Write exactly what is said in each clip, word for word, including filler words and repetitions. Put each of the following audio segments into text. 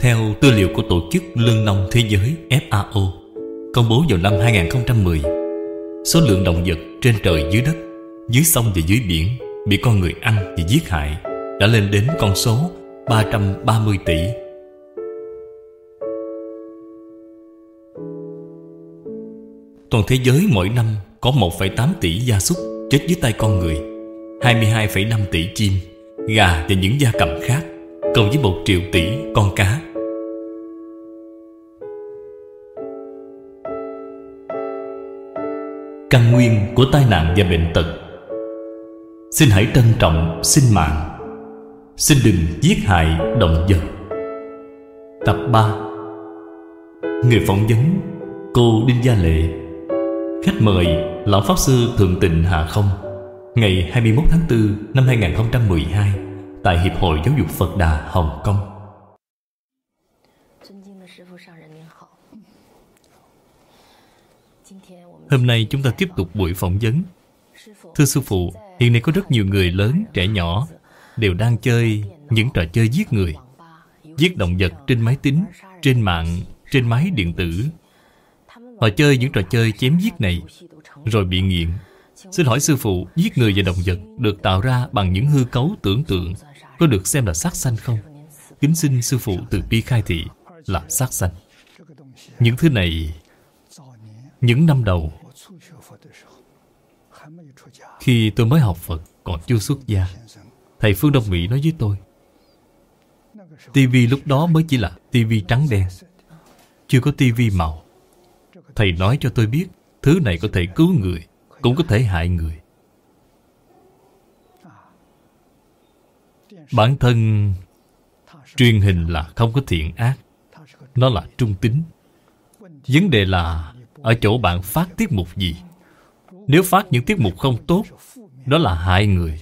Theo tư liệu của Tổ chức Lương nông Thế giới F A O công bố vào năm hai nghìn không trăm mười, số lượng động vật trên trời dưới đất, dưới sông và dưới biển bị con người ăn và giết hại đã lên đến con số ba trăm ba mươi tỷ. Toàn thế giới mỗi năm có một phẩy tám tỷ gia súc chết dưới tay con người, hai mươi hai phẩy năm tỷ chim, gà và những gia cầm khác, cộng với một triệu tỷ con cá. Căn nguyên của tai nạn và bệnh tật. Xin hãy trân trọng sinh mạng. Xin đừng giết hại động vật. Tập ba. Người phỏng vấn cô Đinh Gia Lệ. Khách mời Lão Pháp Sư Thượng Tịnh Hạ Không. Ngày hai mươi mốt tháng tư năm hai nghìn không trăm mười hai tại Hiệp hội Giáo dục Phật Đà Hồng Kông. Hôm nay chúng ta tiếp tục buổi phỏng vấn. Thưa Sư Phụ, hiện nay có rất nhiều người lớn, trẻ nhỏ đều đang chơi những trò chơi giết người, giết động vật trên máy tính, trên mạng, trên máy điện tử. Họ chơi những trò chơi chém giết này rồi bị nghiện. Xin hỏi Sư Phụ, giết người và động vật được tạo ra bằng những hư cấu tưởng tượng có được xem là sát sanh không? Kính xin Sư Phụ từ bi khai thị là sát sanh. Những thứ này, những năm đầu khi tôi mới học Phật, còn chưa xuất gia, thầy Phương Đông Mỹ nói với tôi, tivi lúc đó mới chỉ là tivi trắng đen, chưa có tivi màu. Thầy nói cho tôi biết thứ này có thể cứu người, cũng có thể hại người. Bản thân truyền hình là không có thiện ác, nó là trung tính. Vấn đề là ở chỗ bạn phát tiết mục gì. Nếu phát những tiết mục không tốt, đó là hại người.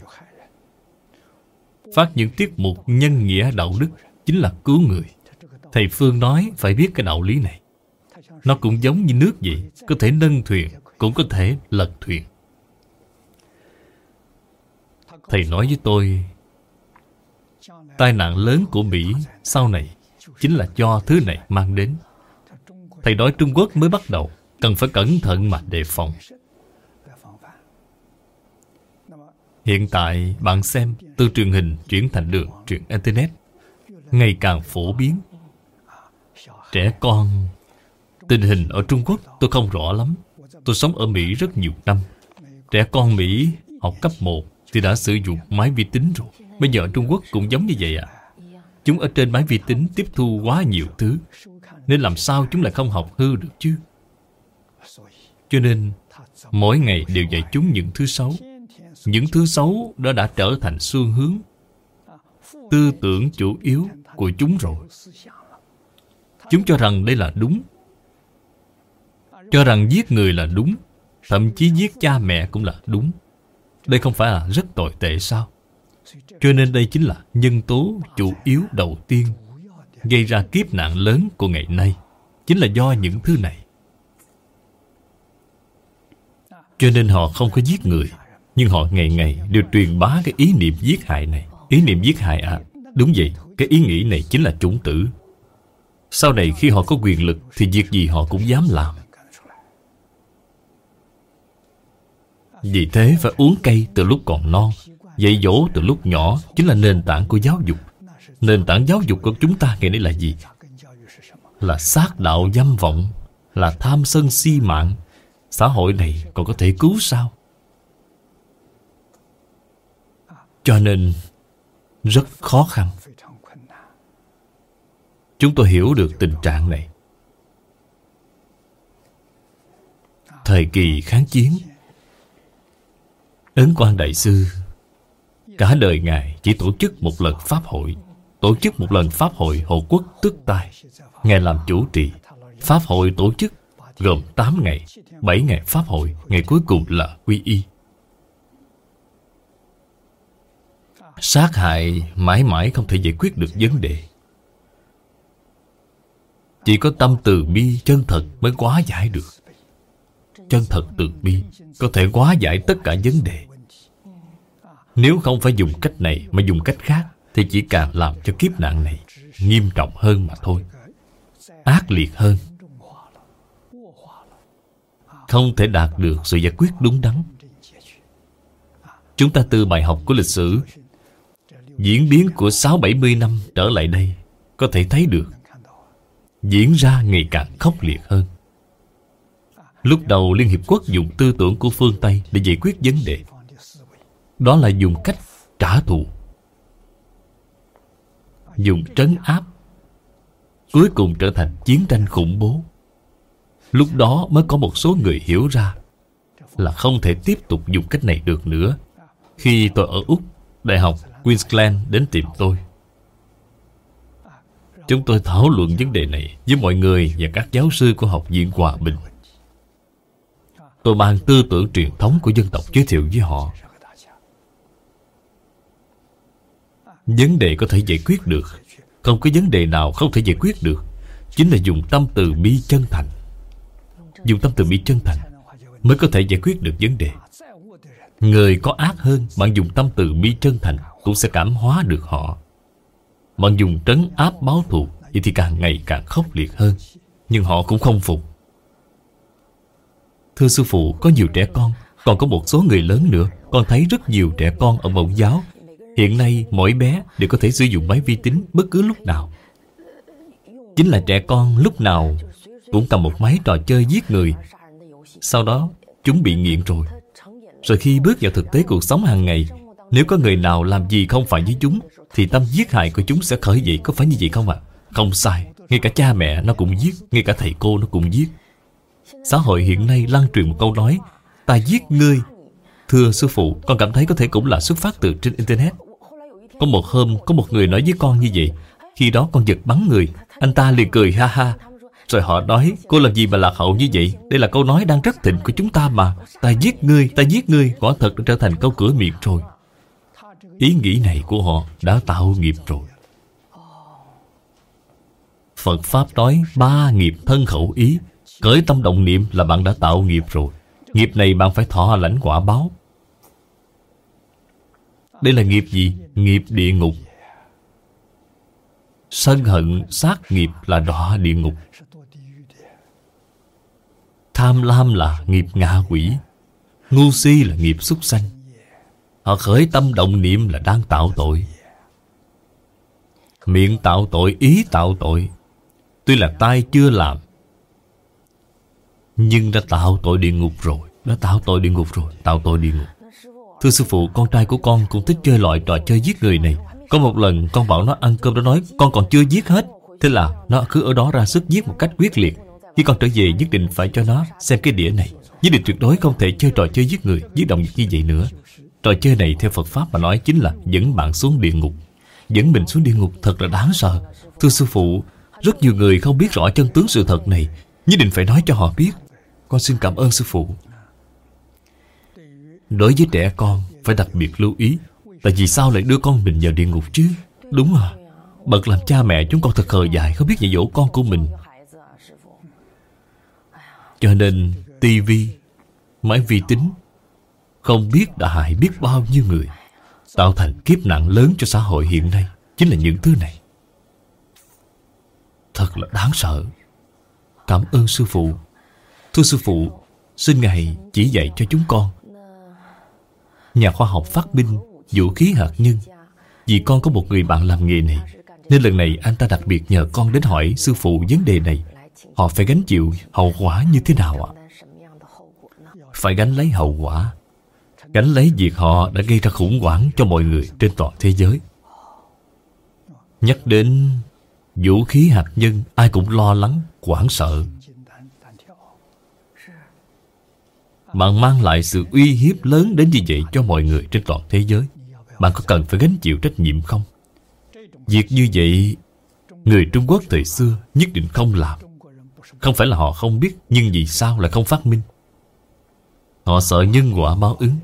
Phát những tiết mục nhân nghĩa đạo đức chính là cứu người. Thầy Phương nói phải biết cái đạo lý này. Nó cũng giống như nước vậy, có thể nâng thuyền, cũng có thể lật thuyền. Thầy nói với tôi, tai nạn lớn của Mỹ sau này chính là do thứ này mang đến. Thầy nói Trung Quốc mới bắt đầu, cần phải cẩn thận mà đề phòng. Hiện tại bạn xem, từ truyền hình chuyển thành đường truyền Internet ngày càng phổ biến. Trẻ con, tình hình ở Trung Quốc tôi không rõ lắm. Tôi sống ở Mỹ rất nhiều năm. Trẻ con Mỹ học cấp một thì đã sử dụng máy vi tính rồi. Bây giờ ở Trung Quốc cũng giống như vậy à. Chúng ở trên máy vi tính tiếp thu quá nhiều thứ, nên làm sao chúng lại không học hư được chứ. Cho nên mỗi ngày đều dạy chúng những thứ xấu. Những thứ xấu đó đã trở thành xu hướng, tư tưởng chủ yếu của chúng rồi. Chúng cho rằng đây là đúng, cho rằng giết người là đúng, thậm chí giết cha mẹ cũng là đúng. Đây không phải là rất tồi tệ sao? Cho nên đây chính là nhân tố chủ yếu đầu tiên gây ra kiếp nạn lớn của ngày nay, chính là do những thứ này. Cho nên họ không có giết người, nhưng họ ngày ngày đều truyền bá cái ý niệm giết hại này. Ý niệm giết hại à? Đúng vậy, cái ý nghĩ này chính là chủng tử. Sau này khi họ có quyền lực thì việc gì họ cũng dám làm. Vì thế phải uống cây từ lúc còn non, dạy dỗ từ lúc nhỏ chính là nền tảng của giáo dục. Nền tảng giáo dục của chúng ta ngày nay là gì? Là sát đạo dâm vọng, là tham sân si mạng. Xã hội này còn có thể cứu sao? Cho nên rất khó khăn. Chúng tôi hiểu được tình trạng này. Thời kỳ kháng chiến, Ấn Quang Đại Sư cả đời Ngài chỉ tổ chức một lần Pháp hội. Tổ chức một lần Pháp hội hộ quốc tước tài. Ngài làm chủ trì. Pháp hội tổ chức gồm tám ngày, bảy ngày Pháp hội, ngày cuối cùng là quy y. Sát hại mãi mãi không thể giải quyết được vấn đề. Chỉ có tâm từ bi chân thật mới hóa giải được. Chân thật từ bi có thể hóa giải tất cả vấn đề. Nếu không phải dùng cách này mà dùng cách khác thì chỉ càng làm cho kiếp nạn này nghiêm trọng hơn mà thôi, ác liệt hơn, không thể đạt được sự giải quyết đúng đắn. Chúng ta từ bài học của lịch sử, diễn biến của sáu bảy mươi năm trở lại đây, có thể thấy được diễn ra ngày càng khốc liệt hơn. Lúc đầu Liên Hiệp Quốc dùng tư tưởng của phương Tây để giải quyết vấn đề. Đó là dùng cách trả thù, dùng trấn áp, cuối cùng trở thành chiến tranh khủng bố. Lúc đó mới có một số người hiểu ra là không thể tiếp tục dùng cách này được nữa. Khi tôi ở Úc, Đại học Queensland đến tìm tôi. Chúng tôi thảo luận vấn đề này với mọi người và các giáo sư của Học viện Hòa bình. Tôi mang tư tưởng truyền thống của dân tộc giới thiệu với họ. Vấn đề có thể giải quyết được, không có vấn đề nào không thể giải quyết được. Chính là dùng tâm từ bi chân thành. Dùng tâm từ bi chân thành mới có thể giải quyết được vấn đề. Người có ác hơn, bạn dùng tâm từ bi chân thành cũng sẽ cảm hóa được họ. Bạn dùng trấn áp báo thù, vậy thì càng ngày càng khốc liệt hơn. Nhưng họ cũng không phục. Thưa sư phụ, có nhiều trẻ con, còn có một số người lớn nữa. Con thấy rất nhiều trẻ con ở mẫu giáo. Hiện nay mỗi bé đều có thể sử dụng máy vi tính bất cứ lúc nào. Chính là trẻ con lúc nào cũng cầm một máy trò chơi giết người. Sau đó chúng bị nghiện rồi. Rồi khi bước vào thực tế cuộc sống hàng ngày, nếu có người nào làm gì không phải với chúng, thì tâm giết hại của chúng sẽ khởi dậy. Có phải như vậy không ạ? À? Không sai. Ngay cả cha mẹ nó cũng giết, ngay cả thầy cô nó cũng giết. Xã hội hiện nay lan truyền một câu nói: ta giết ngươi. Thưa sư phụ, con cảm thấy có thể cũng là xuất phát từ trên Internet. Có một hôm, có một người nói với con như vậy. Khi đó con giật bắn người. Anh ta liền cười ha ha. Rồi họ nói: cô làm gì mà lạc hậu như vậy? Đây là câu nói đang rất thịnh của chúng ta mà. Ta giết ngươi, ta giết ngươi quả thật đã trở thành câu cửa miệng rồi. Ý nghĩ này của họ đã tạo nghiệp rồi. Phật Pháp nói ba nghiệp thân khẩu ý. Khởi tâm động niệm là bạn đã tạo nghiệp rồi. Nghiệp này bạn phải thọ lãnh quả báo. Đây là nghiệp gì? Nghiệp địa ngục. Sân hận sát nghiệp là đọa địa ngục. Tham lam là nghiệp ngạ quỷ. Ngu si là nghiệp súc sanh. Họ khởi tâm động niệm là đang tạo tội. Miệng tạo tội, ý tạo tội. Tuy là tay chưa làm, nhưng đã tạo tội địa ngục rồi. Đã tạo tội địa ngục rồi. Tạo tội địa ngục. Thưa sư phụ, con trai của con cũng thích chơi loại trò chơi giết người này. Có một lần con bảo nó ăn cơm, nó nói con còn chưa giết hết. Thế là nó cứ ở đó ra sức giết một cách quyết liệt. Khi con trở về nhất định phải cho nó xem cái đĩa này. Nhất định tuyệt đối không thể chơi trò chơi giết người, giết động vật như vậy nữa. Trò chơi này theo Phật Pháp mà nói chính là dẫn bạn xuống địa ngục. Dẫn mình xuống địa ngục thật là đáng sợ. Thưa sư phụ, rất nhiều người không biết rõ chân tướng sự thật này. Nhất định phải nói cho họ biết. Con xin cảm ơn sư phụ. Đối với trẻ con phải đặc biệt lưu ý. Tại vì sao lại đưa con mình vào địa ngục chứ? Đúng à, bậc làm cha mẹ chúng con thật khờ dại, không biết dạy dỗ con của mình. Cho nên tivi, máy vi tính không biết đã hại biết bao nhiêu người, tạo thành kiếp nạn lớn cho xã hội hiện nay. Chính là những thứ này. Thật là đáng sợ. Cảm ơn sư phụ. Thưa sư phụ, xin Ngài chỉ dạy cho chúng con. Nhà khoa học phát minh vũ khí hạt nhân. Vì con có một người bạn làm nghề này, nên lần này anh ta đặc biệt nhờ con đến hỏi sư phụ vấn đề này. Họ phải gánh chịu hậu quả như thế nào ạ? Phải gánh lấy hậu quả, gánh lấy việc họ đã gây ra khủng hoảng cho mọi người trên toàn thế giới. Nhắc đến vũ khí hạt nhân, ai cũng lo lắng, hoảng sợ. Bạn mang lại sự uy hiếp lớn đến như vậy cho mọi người trên toàn thế giới. Bạn có cần phải gánh chịu trách nhiệm không? Việc như vậy, người Trung Quốc thời xưa nhất định không làm. Không phải là họ không biết, nhưng vì sao lại không phát minh? Họ sợ nhân quả báo ứng.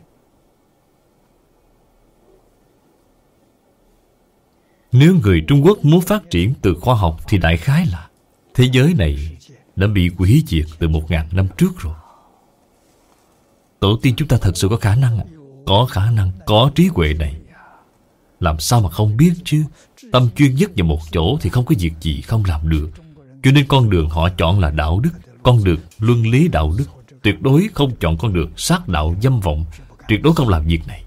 Nếu người Trung Quốc muốn phát triển từ khoa học thì đại khái là thế giới này đã bị hủy diệt từ một ngàn năm trước rồi. Tổ tiên chúng ta thật sự có khả năng, có khả năng, có trí huệ này. Làm sao mà không biết chứ. Tâm chuyên nhất vào một chỗ thì không có việc gì không làm được. Cho nên con đường họ chọn là đạo đức, con đường luân lý đạo đức. Tuyệt đối không chọn con đường sát đạo dâm vọng. Tuyệt đối không làm việc này.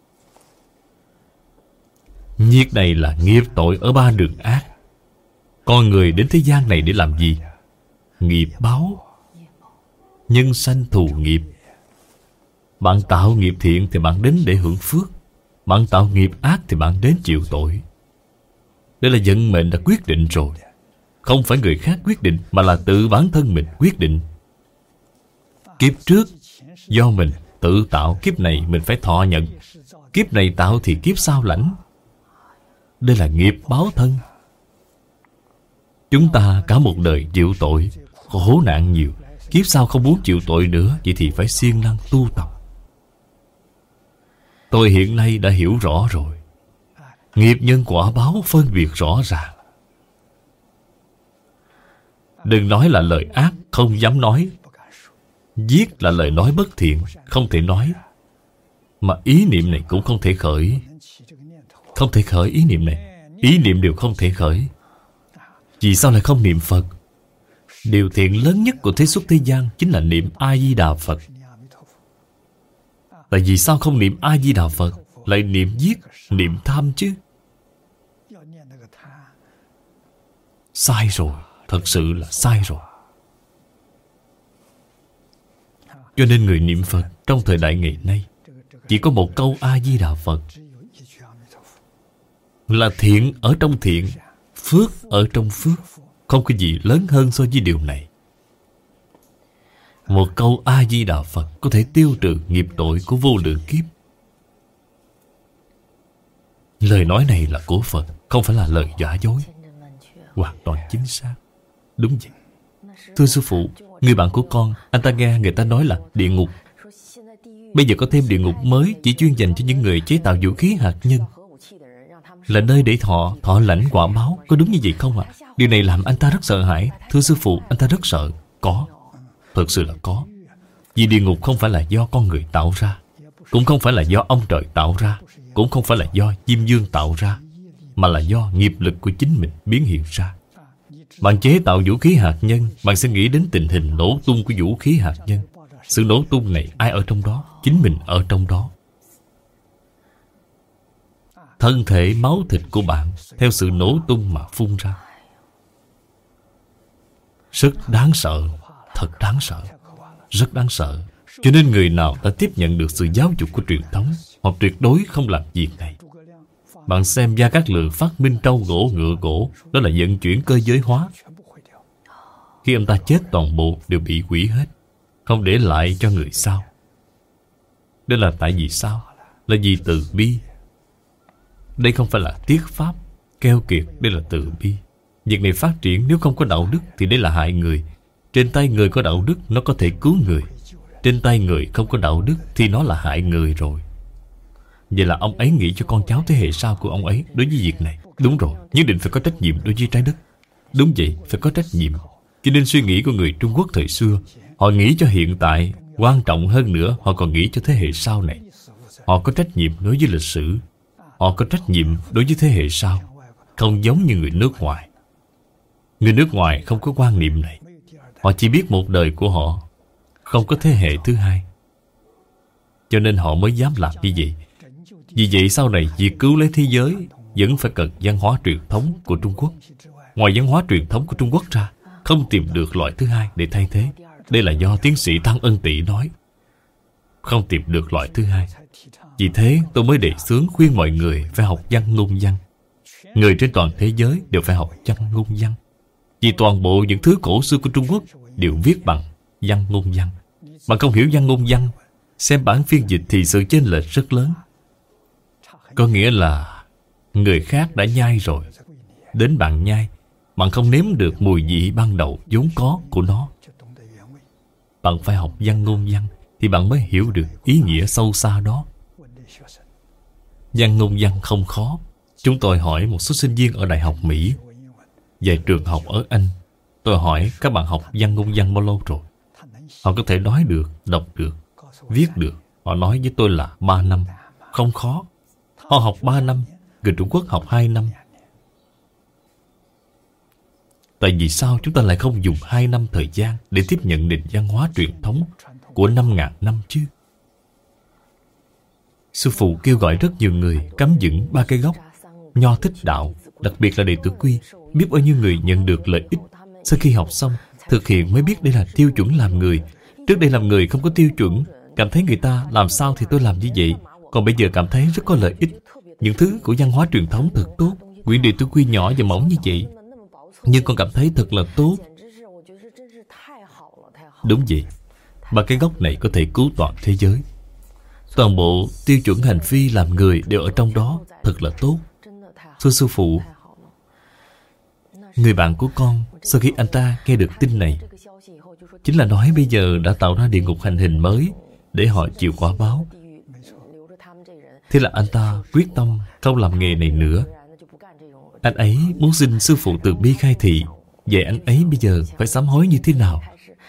Việc này là nghiệp tội ở ba đường ác. Con người đến thế gian này để làm gì? Nghiệp báo. Nhân sanh thù nghiệp. Bạn tạo nghiệp thiện thì bạn đến để hưởng phước. Bạn tạo nghiệp ác thì bạn đến chịu tội. Đây là vận mệnh đã quyết định rồi. Không phải người khác quyết định, mà là tự bản thân mình quyết định. Kiếp trước do mình tự tạo, kiếp này mình phải thọ nhận. Kiếp này tạo thì kiếp sau lãnh. Đây là nghiệp báo thân. Chúng ta cả một đời chịu tội, khổ nạn nhiều. Kiếp sau không muốn chịu tội nữa, vậy thì phải siêng năng tu tập. Tôi hiện nay đã hiểu rõ rồi. Nghiệp nhân quả báo phân biệt rõ ràng. Đừng nói là lời ác, không dám nói. Giết là lời nói bất thiện, không thể nói. Mà ý niệm này cũng không thể khởi. Không thể khởi ý niệm này. Ý niệm đều không thể khởi. Vì sao lại không niệm Phật? Điều thiện lớn nhất của thế xuất thế gian chính là niệm A-di-đà Phật. Tại vì sao không niệm A-di-đà Phật, lại niệm giết, niệm tham chứ? Sai rồi, thật sự là sai rồi. Cho nên người niệm Phật trong thời đại ngày nay chỉ có một câu A-di-đà Phật, là thiện ở trong thiện, phước ở trong phước. Không có gì lớn hơn so với điều này. Một câu A-di-đà Phật có thể tiêu trừ nghiệp tội của vô lượng kiếp. Lời nói này là của Phật, không phải là lời giả dối. Hoàn toàn chính xác. Đúng vậy. Thưa sư phụ, người bạn của con, anh ta nghe người ta nói là địa ngục. Bây giờ có thêm địa ngục mới, chỉ chuyên dành cho những người chế tạo vũ khí hạt nhân, là nơi để họ thọ lãnh quả báo. Có đúng như vậy không ạ? À? Điều này làm anh ta rất sợ hãi. Thưa sư phụ, anh ta rất sợ. Có, thật sự là có. Vì địa ngục không phải là do con người tạo ra, cũng không phải là do ông trời tạo ra, cũng không phải là do Diêm Dương tạo ra, mà là do nghiệp lực của chính mình biến hiện ra. Bạn chế tạo vũ khí hạt nhân, bạn sẽ nghĩ đến tình hình nổ tung của vũ khí hạt nhân. Sự nổ tung này ai ở trong đó? Chính mình ở trong đó. Thân thể máu thịt của bạn theo sự nổ tung mà phun ra. Rất đáng sợ. Thật đáng sợ. Rất đáng sợ. Cho nên người nào đã tiếp nhận được sự giáo dục của truyền thống, họ tuyệt đối không làm việc này. Bạn xem Gia Cát Lượng phát minh trâu gỗ, ngựa gỗ, đó là vận chuyển cơ giới hóa. Khi ông ta chết, toàn bộ đều bị hủy hết, không để lại cho người sau. Đó là tại vì sao? Là vì từ bi. Đây không phải là tiết pháp, keo kiệt, đây là từ bi. Việc này phát triển nếu không có đạo đức thì đây là hại người. Trên tay người có đạo đức nó có thể cứu người. Trên tay người không có đạo đức thì nó là hại người rồi. Vậy là ông ấy nghĩ cho con cháu thế hệ sau của ông ấy đối với việc này. Đúng rồi, nhất định phải có trách nhiệm đối với trái đất. Đúng vậy, phải có trách nhiệm. Cho nên suy nghĩ của người Trung Quốc thời xưa, họ nghĩ cho hiện tại, quan trọng hơn nữa họ còn nghĩ cho thế hệ sau này. Họ có trách nhiệm đối với lịch sử, họ có trách nhiệm đối với thế hệ sau. Không giống như người nước ngoài. Người nước ngoài không có quan niệm này. Họ chỉ biết một đời của họ, không có thế hệ thứ hai. Cho nên họ mới dám làm như vậy. Vì vậy sau này việc cứu lấy thế giới vẫn phải cần văn hóa truyền thống của Trung Quốc. Ngoài văn hóa truyền thống của Trung Quốc ra, không tìm được loại thứ hai để thay thế. Đây là do tiến sĩ Tăng Ân Tị nói. Không tìm được loại thứ hai. Vì thế tôi mới đề xướng khuyên mọi người phải học văn ngôn văn. Người trên toàn thế giới đều phải học văn ngôn văn. Vì toàn bộ những thứ cổ xưa của Trung Quốc đều viết bằng văn ngôn văn. Bạn không hiểu văn ngôn văn, xem bản phiên dịch thì sự chênh lệch rất lớn. Có nghĩa là người khác đã nhai rồi, đến bạn nhai, bạn không nếm được mùi vị ban đầu vốn có của nó. Bạn phải học văn ngôn văn thì bạn mới hiểu được ý nghĩa sâu xa đó. Văn ngôn văn không khó. Chúng tôi hỏi một số sinh viên ở Đại học Mỹ, về trường học ở Anh. Tôi hỏi các bạn học văn ngôn văn bao lâu rồi? Họ có thể nói được, đọc được, viết được. Họ nói với tôi là ba năm. Không khó. Họ học ba năm, Người Trung Quốc học hai năm. Tại vì sao chúng ta lại không dùng hai năm thời gian để tiếp nhận nền văn hóa truyền thống của năm ngàn năm chứ? Sư phụ kêu gọi rất nhiều người cắm vững ba cái gốc Nho Thích Đạo, đặc biệt là đệ tử Quy. Biết bao nhiêu người nhận được lợi ích sau khi học xong, thực hiện mới biết đây là tiêu chuẩn làm người. Trước đây làm người không có tiêu chuẩn, cảm thấy người ta làm sao thì tôi làm như vậy. Còn bây giờ cảm thấy rất có lợi ích. Những thứ của văn hóa truyền thống thật tốt. Quyển đệ tử Quy nhỏ và mỏng như vậy, nhưng con cảm thấy thật là tốt. Đúng vậy. Ba cái gốc này có thể cứu toàn thế giới. Toàn bộ tiêu chuẩn hành vi làm người đều ở trong đó. Thật là tốt. Thưa sư phụ, người bạn của con, sau khi anh ta nghe được tin này, chính là nói bây giờ đã tạo ra địa ngục hành hình mới để họ chịu quả báo. Thế là anh ta quyết tâm không làm nghề này nữa. Anh ấy muốn xin sư phụ từ bi khai thị. Vậy anh ấy bây giờ phải sám hối như thế nào?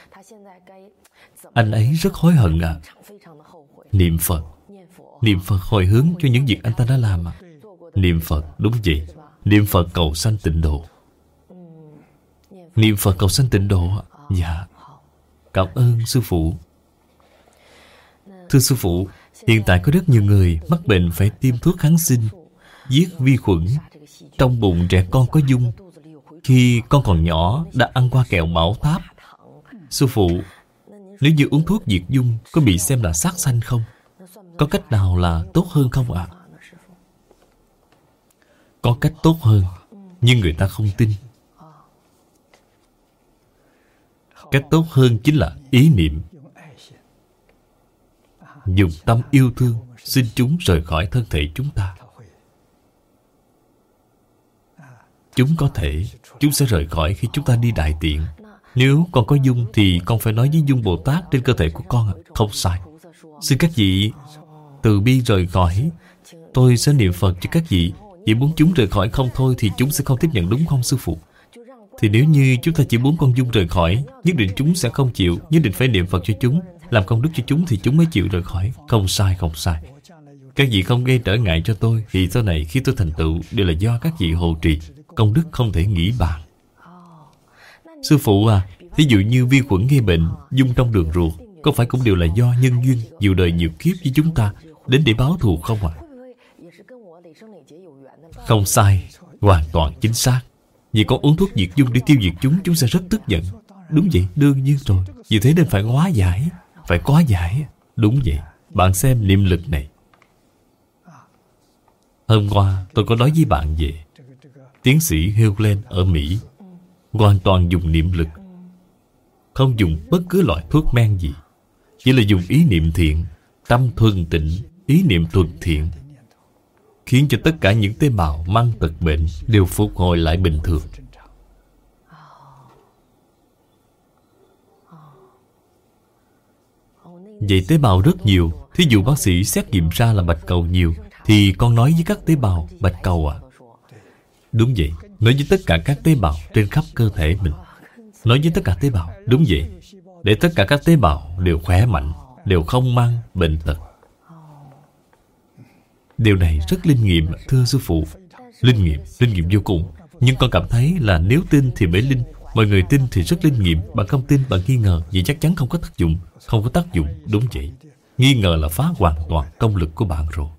Anh ấy rất hối hận à. Niệm Phật. Niệm Phật hồi hướng cho những việc anh ta đã làm à. Niệm Phật, đúng vậy. Niệm Phật cầu sanh tịnh độ. Niệm Phật cầu sanh tịnh độ. Dạ. Cảm ơn sư phụ. Thưa sư phụ, hiện tại có rất nhiều người mắc bệnh phải tiêm thuốc kháng sinh, giết vi khuẩn. Trong bụng trẻ con có dung. Khi con còn nhỏ đã ăn qua kẹo Bảo Tháp. Sư phụ, nếu như uống thuốc diệt dung có bị xem là sát sanh không? Có cách nào là tốt hơn không ạ? À? Có cách tốt hơn, nhưng người ta không tin. Cách tốt hơn chính là ý niệm. Dùng tâm yêu thương xin chúng rời khỏi thân thể chúng ta. Chúng có thể, chúng sẽ rời khỏi khi chúng ta đi đại tiện. Nếu con có dung thì con phải nói với dung Bồ Tát trên cơ thể của con ạ. Không sai. Xin các vị từ bi rời khỏi. Tôi sẽ niệm Phật cho các vị. Chỉ muốn chúng rời khỏi không thôi thì chúng sẽ không tiếp nhận, đúng không sư phụ? Thì nếu như chúng ta chỉ muốn con dung rời khỏi, nhất định chúng sẽ không chịu. Nhất định phải niệm Phật cho chúng, làm công đức cho chúng thì chúng mới chịu rời khỏi. Không sai, không sai. Các vị không gây trở ngại cho tôi thì sau này khi tôi thành tựu đều là do các vị hộ trì. Công đức không thể nghĩ bàn. Sư phụ à, thí dụ như vi khuẩn gây bệnh, dung trong đường ruột, có phải cũng đều là do nhân duyên nhiều đời nhiều kiếp với chúng ta đến để báo thù không ạ? À? Không sai, hoàn toàn chính xác. Vì con uống thuốc diệt dung để tiêu diệt chúng, chúng sẽ rất tức giận. Đúng vậy, đương nhiên rồi. Vì thế nên phải hóa giải. Phải hóa giải. Đúng vậy. Bạn xem niệm lực này. Hôm qua tôi có nói với bạn về tiến sĩ Hewlett ở Mỹ. Hoàn toàn dùng niệm lực, không dùng bất cứ loại thuốc men gì. Chỉ là dùng ý niệm thiện, tâm thuần tịnh, ý niệm thuần thiện, khiến cho tất cả những tế bào mang tật bệnh đều phục hồi lại bình thường. Vậy tế bào rất nhiều. Thí dụ bác sĩ xét nghiệm ra là bạch cầu nhiều, thì con nói với các tế bào bạch cầu à? Đúng vậy. Nói với tất cả các tế bào trên khắp cơ thể mình. Nói với tất cả tế bào. Đúng vậy. Để tất cả các tế bào đều khỏe mạnh, đều không mang bệnh tật. Điều này rất linh nghiệm, thưa sư phụ. Linh nghiệm, linh nghiệm vô cùng. Nhưng con cảm thấy là nếu tin thì mới linh. Mọi người tin thì rất linh nghiệm. Bạn không tin, bạn nghi ngờ, vậy chắc chắn không có tác dụng. Không có tác dụng, đúng vậy. Nghi ngờ là phá hoàn toàn công lực của bạn rồi.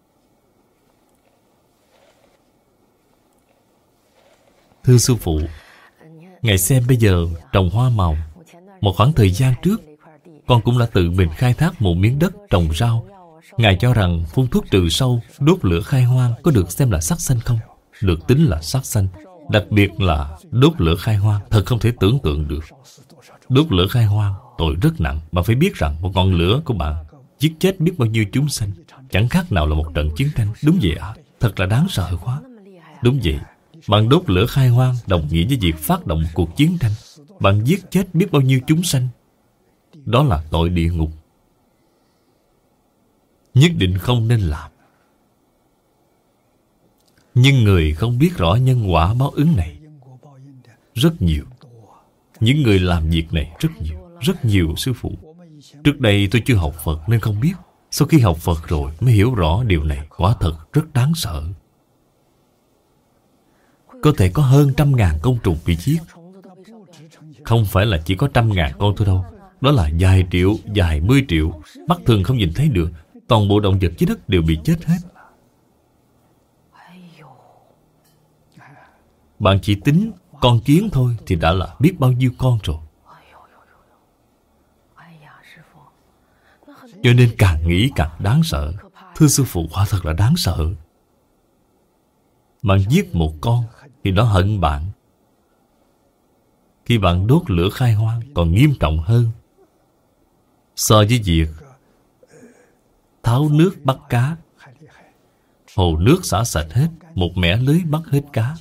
Thưa sư phụ, Ngài xem bây giờ trồng hoa màu. Một khoảng thời gian trước, con cũng đã tự mình khai thác một miếng đất trồng rau. Ngài cho rằng phun thuốc trừ sâu, đốt lửa khai hoang có được xem là sát sanh không? Được tính là sát sanh. Đặc biệt là đốt lửa khai hoang, thật không thể tưởng tượng được. Đốt lửa khai hoang, tội rất nặng. Bạn phải biết rằng một ngọn lửa của bạn giết chết biết bao nhiêu chúng sanh, chẳng khác nào là một trận chiến tranh. Đúng vậy ạ, à? Thật là đáng sợ quá. Đúng vậy. Bạn đốt lửa khai hoang đồng nghĩa với việc phát động cuộc chiến tranh. Bạn giết chết biết bao nhiêu chúng sanh. Đó là tội địa ngục. Nhất định không nên làm. Nhưng người không biết rõ nhân quả báo ứng này rất nhiều. Những người làm việc này rất nhiều. Rất nhiều sư phụ. Trước đây tôi chưa học Phật nên không biết. Sau khi học Phật rồi mới hiểu rõ điều này. Quả thật rất đáng sợ. có thể có hơn trăm ngàn côn trùng bị giết. Không phải là chỉ có trăm ngàn con thôi đâu. Đó là vài triệu, vài mươi triệu. Mắt thường không nhìn thấy được. Toàn bộ động vật dưới đất đều bị chết hết. Bạn chỉ tính con kiến thôi thì đã là biết bao nhiêu con rồi. Cho nên càng nghĩ càng đáng sợ. Thưa sư phụ, quả thật là đáng sợ. Bạn giết một con thì nó hận bạn. Khi bạn đốt lửa khai hoang còn nghiêm trọng hơn so với việc tháo nước bắt cá. Hồ nước xả sạch hết, một mẻ lưới bắt hết cá.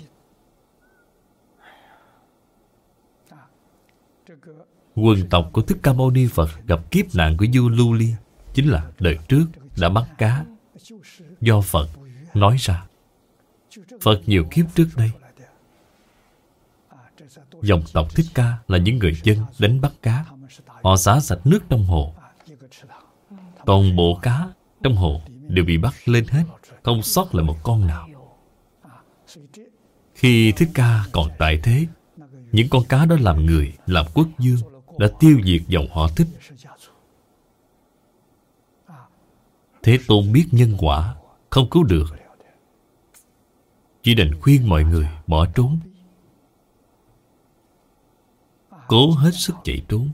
Quần tộc của Thích Ca Mâu Ni Phật gặp kiếp nạn của vua Lưu Ly, chính là đời trước đã bắt cá do Phật nói ra. Phật nhiều kiếp trước đây, dòng tộc Thích Ca là những người dân đánh bắt cá. Họ xả sạch nước trong hồ. Toàn bộ cá trong hồ đều bị bắt lên hết, không sót lại một con nào. Khi Thích Ca còn tại thế, những con cá đó làm người, làm quốc vương, đã tiêu diệt dòng họ Thích. Thế Tôn biết nhân quả, không cứu được, chỉ đành khuyên mọi người bỏ trốn, cố hết sức chạy trốn.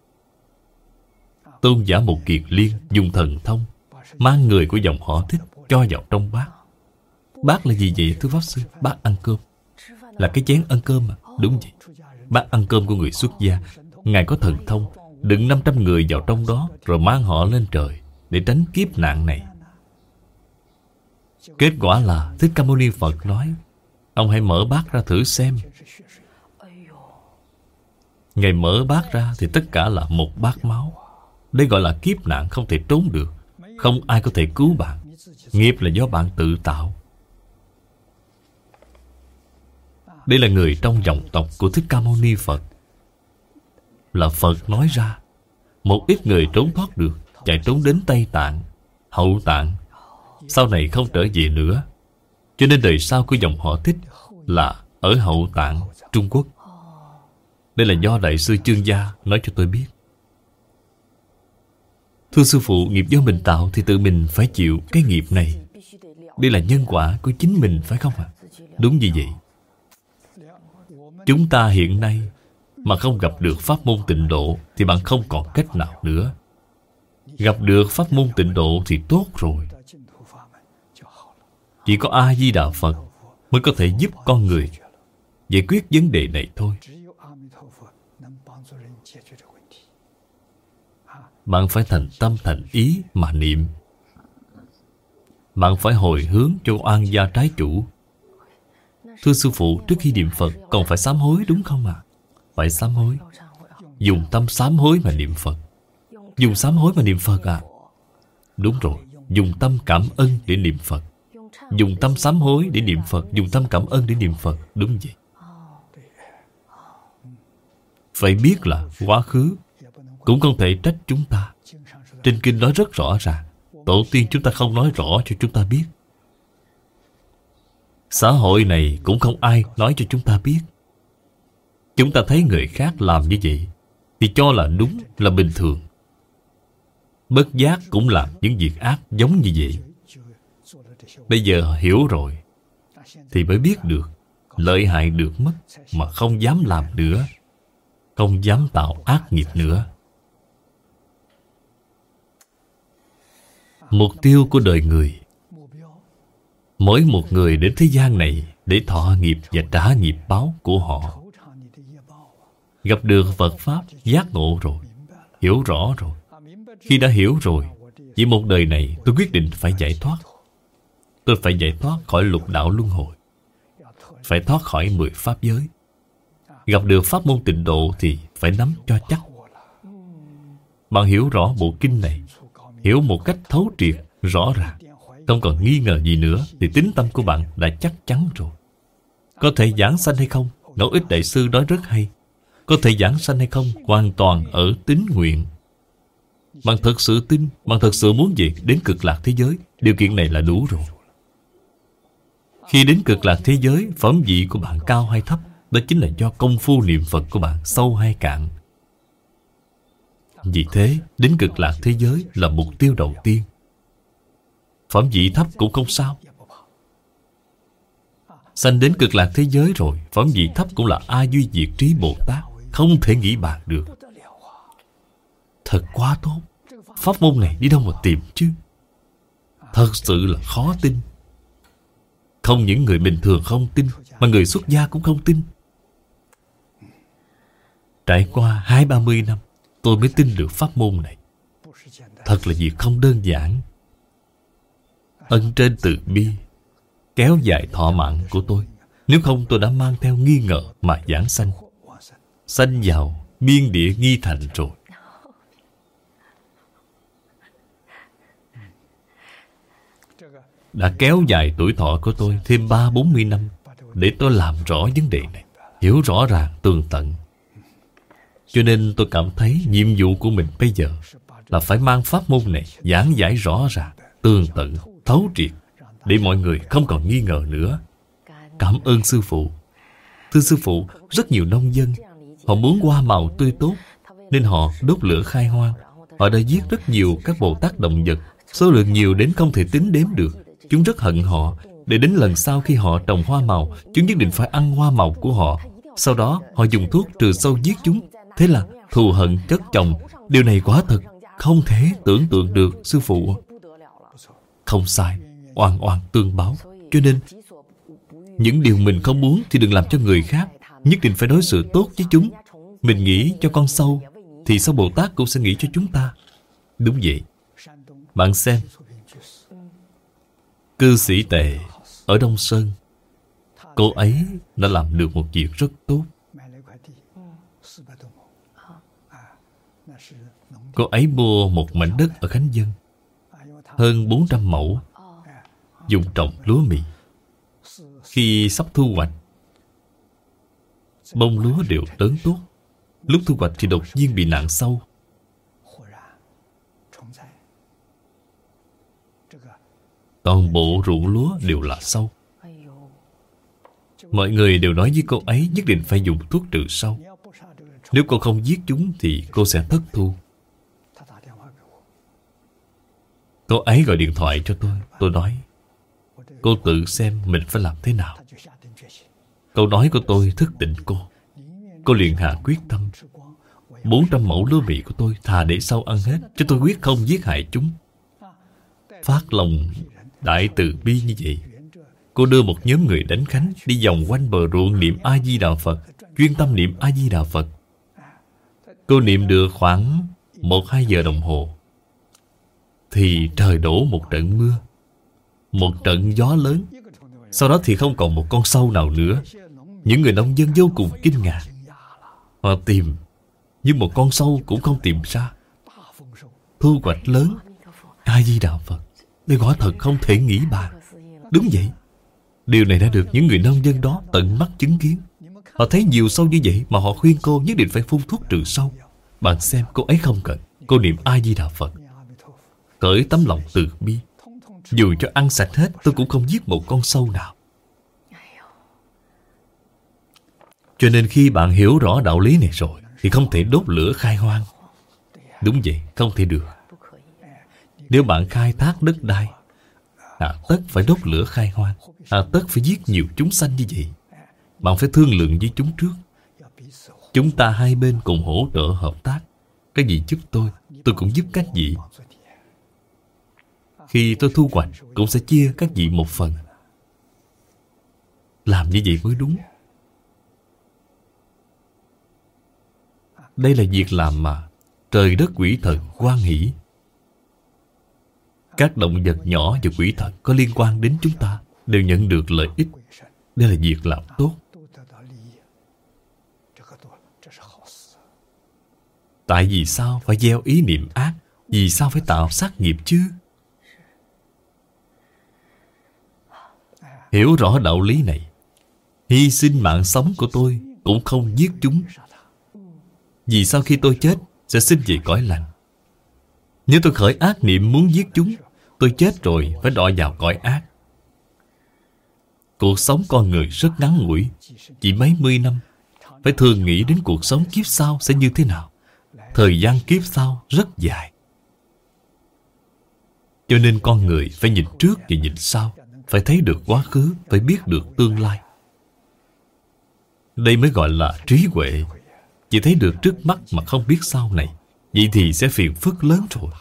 Tôn giả Một Kiền Liên dùng thần thông mang người của dòng họ Thích cho vào trong bát. Bát là gì vậy thưa Pháp Sư? Bát ăn cơm. Là cái chén ăn cơm mà. Đúng vậy. Bát ăn cơm của người xuất gia. Ngài có thần thông đựng năm trăm người vào trong đó, rồi mang họ lên trời để tránh kiếp nạn này. Kết quả là Thích Ca Mâu Ni Phật nói: ông hãy mở bát ra thử xem. Ngài mở bát ra thì tất cả là một bát máu. Đây gọi là kiếp nạn không thể trốn được. Không ai có thể cứu bạn. Nghiệp là do bạn tự tạo. Đây là người trong dòng tộc của Thích Ca Mâu Ni Phật. Là Phật nói ra. Một ít người trốn thoát được, chạy trốn đến Tây Tạng, Hậu Tạng, sau này không trở về nữa. Cho nên đời sau của dòng họ Thích là ở Hậu Tạng, Trung Quốc. Đây là do Đại sư Chương Gia nói cho tôi biết. Thưa sư phụ, nghiệp do mình tạo thì tự mình phải chịu cái nghiệp này. Đây là nhân quả của chính mình, phải không ạ? À? Đúng như vậy. Chúng ta hiện nay mà không gặp được pháp môn tịnh độ thì bạn không còn cách nào nữa. Gặp được pháp môn tịnh độ thì tốt rồi. Chỉ có A-di-đà Phật mới có thể giúp con người giải quyết vấn đề này thôi. Bạn phải thành tâm thành ý mà niệm. Bạn phải hồi hướng cho oan gia trái chủ. Thưa sư phụ, trước khi niệm Phật còn phải sám hối đúng không ạ? À? Phải sám hối. Dùng tâm sám hối mà niệm Phật. Dùng sám hối mà niệm Phật à? Đúng rồi. Dùng tâm cảm ơn để niệm Phật. Dùng tâm sám hối để niệm Phật. Dùng tâm cảm ơn để niệm Phật. Đúng vậy. Phải biết là quá khứ cũng không thể trách chúng ta. Trên kinh nói rất rõ ràng. Tổ tiên chúng ta không nói rõ cho chúng ta biết. Xã hội này cũng không ai nói cho chúng ta biết. Chúng ta thấy người khác làm như vậy thì cho là đúng, là bình thường. Bất giác cũng làm những việc ác giống như vậy. Bây giờ hiểu rồi thì mới biết được lợi hại được mất mà không dám làm nữa, không dám tạo ác nghiệp nữa. Mục tiêu của đời người, mỗi một người đến thế gian này để thọ nghiệp và trả nghiệp báo của họ. Gặp được Phật Pháp, giác ngộ rồi, hiểu rõ rồi. Khi đã hiểu rồi, chỉ một đời này tôi quyết định phải giải thoát. Tôi phải giải thoát khỏi lục đạo luân hồi, phải thoát khỏi mười pháp giới. Gặp được pháp môn tịnh độ thì phải nắm cho chắc. Bạn hiểu rõ bộ kinh này, hiểu một cách thấu triệt, rõ ràng, không còn nghi ngờ gì nữa, thì tín tâm của bạn đã chắc chắn rồi. Có thể giảng sanh hay không? Ngẫu Ích Đại Sư nói rất hay. Có thể giảng sanh hay không? Hoàn toàn ở tín nguyện. Bạn thật sự tin, bạn thật sự muốn gì? Đến cực lạc thế giới. Điều kiện này là đủ rồi. Khi đến cực lạc thế giới, phẩm vị của bạn cao hay thấp, đó chính là do công phu niệm Phật của bạn sâu hay cạn. Vì thế, đến cực lạc thế giới là mục tiêu đầu tiên. Phẩm vị thấp cũng không sao. Sanh đến cực lạc thế giới rồi, phẩm vị thấp cũng là A Duy Diệt Trí Bồ Tát, không thể nghĩ bàn được. Thật quá tốt. Pháp môn này đi đâu mà tìm chứ? Thật sự là khó tin. Không những người bình thường không tin, mà người xuất gia cũng không tin. Trải qua hai ba mươi năm, tôi mới tin được pháp môn này. Thật là việc không đơn giản. Ân trên từ bi kéo dài thọ mạng của tôi. Nếu không tôi đã mang theo nghi ngờ mà giảng sanh, sanh vào biên địa nghi thành rồi. Đã kéo dài tuổi thọ của tôi thêm ba bốn mươi năm để tôi làm rõ vấn đề này, hiểu rõ ràng tường tận. Cho nên tôi cảm thấy nhiệm vụ của mình bây giờ là phải mang pháp môn này giảng giải rõ ràng, tường tận, thấu triệt, để mọi người không còn nghi ngờ nữa. Cảm ơn sư phụ. Thưa sư phụ, rất nhiều nông dân họ muốn hoa màu tươi tốt, nên họ đốt lửa khai hoang. Họ đã giết rất nhiều các Bồ Tát động vật, số lượng nhiều đến không thể tính đếm được. Chúng rất hận họ, để đến lần sau khi họ trồng hoa màu, chúng nhất định phải ăn hoa màu của họ. Sau đó họ dùng thuốc trừ sâu giết chúng. Thế là thù hận chất chồng. Điều này quả thật không thể tưởng tượng được, sư phụ. Không sai, oan oan tương báo. Cho nên những điều mình không muốn thì đừng làm cho người khác. Nhất định phải đối xử tốt với chúng. Mình nghĩ cho con sâu, thì sao Bồ Tát cũng sẽ nghĩ cho chúng ta. Đúng vậy. Bạn xem, cư sĩ Tề ở Đông Sơn, cô ấy đã làm được một việc rất tốt. Cô ấy mua một mảnh đất ở Khánh Vân, hơn bốn trăm mẫu, dùng trồng lúa mì. Khi sắp thu hoạch, bông lúa đều lớn tốt. Lúc thu hoạch thì đột nhiên bị nạn sâu. Toàn bộ ruộng lúa đều là sâu. Mọi người đều nói với cô ấy nhất định phải dùng thuốc trừ sâu. Nếu cô không giết chúng thì cô sẽ thất thu. Cô ấy gọi điện thoại cho tôi. Tôi nói, cô tự xem mình phải làm thế nào. Câu nói của tôi thức tỉnh cô. Cô liền hạ quyết tâm. Bốn trăm mẫu lúa mì của tôi thà để sâu ăn hết, chứ tôi quyết không giết hại chúng. Phát lòng đại từ bi như vậy, cô đưa một nhóm người đánh khánh đi vòng quanh bờ ruộng niệm A-di-đà Phật, chuyên tâm niệm A-di-đà Phật. Cô niệm được khoảng một hai giờ đồng hồ thì trời đổ một trận mưa, một trận gió lớn. Sau đó thì không còn một con sâu nào nữa. Những người nông dân vô cùng kinh ngạc. Họ tìm, nhưng một con sâu cũng không tìm ra. Thu hoạch lớn, A-di-đà Phật. Đây quả thật không thể nghĩ bàn. Đúng vậy. Điều này đã được những người nông dân đó tận mắt chứng kiến. Họ thấy nhiều sâu như vậy mà họ khuyên cô nhất định phải phun thuốc trừ sâu. Bạn xem, cô ấy không cần. Cô niệm A-di-đà Phật, cởi tấm lòng từ bi. Dù cho ăn sạch hết, tôi cũng không giết một con sâu nào. Cho nên khi bạn hiểu rõ đạo lý này rồi thì không thể đốt lửa khai hoang. Đúng vậy, không thể được. Nếu bạn khai thác đất đai, à, tất phải đốt lửa khai hoang, à, tất phải giết nhiều chúng sanh như vậy. Bạn phải thương lượng với chúng trước. Chúng ta hai bên cùng hỗ trợ hợp tác. Các vị giúp tôi, tôi cũng giúp các vị. Khi tôi thu hoạch, cũng sẽ chia các vị một phần. Làm như vậy mới đúng. Đây là việc làm mà trời đất quỷ thần hoan hỷ. Các động vật nhỏ và quỷ thần có liên quan đến chúng ta đều nhận được lợi ích. Đây là việc làm tốt. Tại vì sao phải gieo ý niệm ác? Vì sao phải tạo sát nghiệp chứ? Hiểu rõ đạo lý này, hy sinh mạng sống của tôi cũng không giết chúng. Vì sao khi tôi chết sẽ sinh về cõi lành? Nếu tôi khởi ác niệm muốn giết chúng, tôi chết rồi phải đọa vào cõi ác. Cuộc sống con người rất ngắn ngủi, chỉ mấy mươi năm. Phải thường nghĩ đến cuộc sống kiếp sau sẽ như thế nào. Thời gian kiếp sau rất dài. Cho nên con người phải nhìn trước và nhìn sau, phải thấy được quá khứ, phải biết được tương lai. Đây mới gọi là trí huệ. Chỉ thấy được trước mắt mà không biết sau này, vậy thì sẽ phiền phức lớn rồi.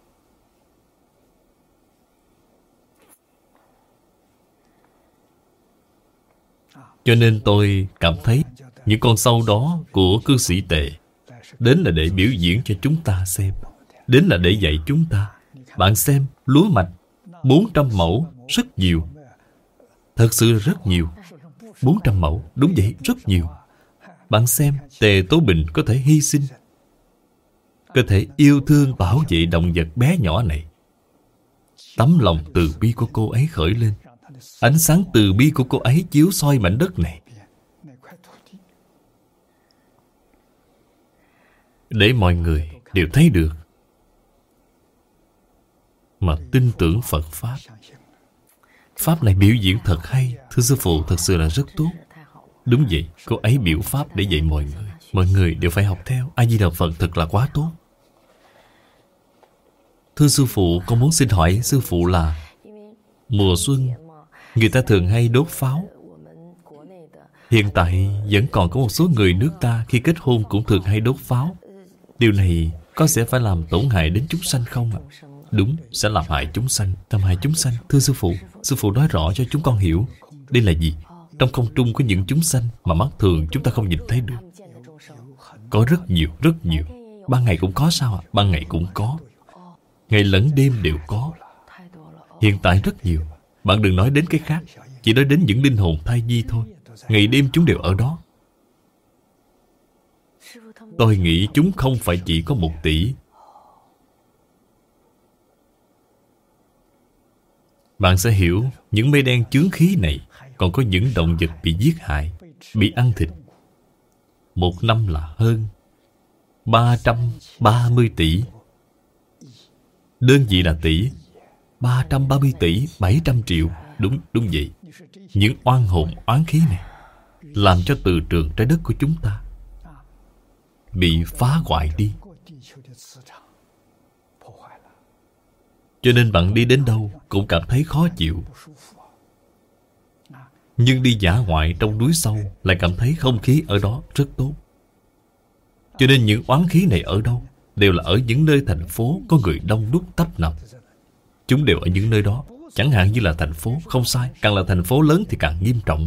Cho nên tôi cảm thấy những con sâu đó của cư sĩ Tề đến là để biểu diễn cho chúng ta xem, đến là để dạy chúng ta. Bạn xem, lúa mạch bốn trăm mẫu, rất nhiều. Thật sự rất nhiều. Bốn trăm mẫu, đúng vậy, rất nhiều. Bạn xem, Tề Tố Bình có thể hy sinh, có thể yêu thương bảo vệ động vật bé nhỏ này. Tấm lòng từ bi của cô ấy khởi lên, ánh sáng từ bi của cô ấy chiếu soi mảnh đất này, để mọi người đều thấy được, mà tin tưởng Phật Pháp. Pháp này biểu diễn thật hay. Thưa sư phụ, thật sự là rất tốt. Đúng vậy, cô ấy biểu Pháp để dạy mọi người. Mọi người đều phải học theo. A Di Đà Phật thật là quá tốt. Thưa sư phụ, con muốn xin hỏi sư phụ là mùa xuân người ta thường hay đốt pháo. Hiện tại vẫn còn có một số người nước ta khi kết hôn cũng thường hay đốt pháo. Điều này có sẽ phải làm tổn hại đến chúng sanh không ạ? Đúng, sẽ làm hại chúng sanh. Làm hại chúng sanh. Thưa sư phụ, sư phụ nói rõ cho chúng con hiểu. Đây là gì? Trong không trung có những chúng sanh mà mắt thường chúng ta không nhìn thấy được. Có rất nhiều, rất nhiều. Ban ngày cũng có sao ạ? Ban ngày cũng có. Ngày lẫn đêm đều có. Hiện tại rất nhiều. Bạn đừng nói đến cái khác, chỉ nói đến những linh hồn thai nhi thôi. Ngày đêm chúng đều ở đó. Tôi nghĩ chúng không phải chỉ có một tỷ. Bạn sẽ hiểu những mây đen chướng khí này còn có những động vật bị giết hại, bị ăn thịt. Một năm là hơn ba trăm ba mươi tỷ. Đơn vị là tỷ. Ba trăm ba mươi tỷ, bảy trăm triệu. Đúng, đúng vậy. Những oan hồn, oán khí này làm cho từ trường trái đất của chúng ta bị phá hoại đi. Cho nên bạn đi đến đâu cũng cảm thấy khó chịu. Nhưng đi dã ngoại trong núi sâu lại cảm thấy không khí ở đó rất tốt. Cho nên những oán khí này ở đâu? Đều là ở những nơi thành phố có người đông đúc tấp nập. Chúng đều ở những nơi đó. Chẳng hạn như là thành phố, không sai. Càng là thành phố lớn thì càng nghiêm trọng.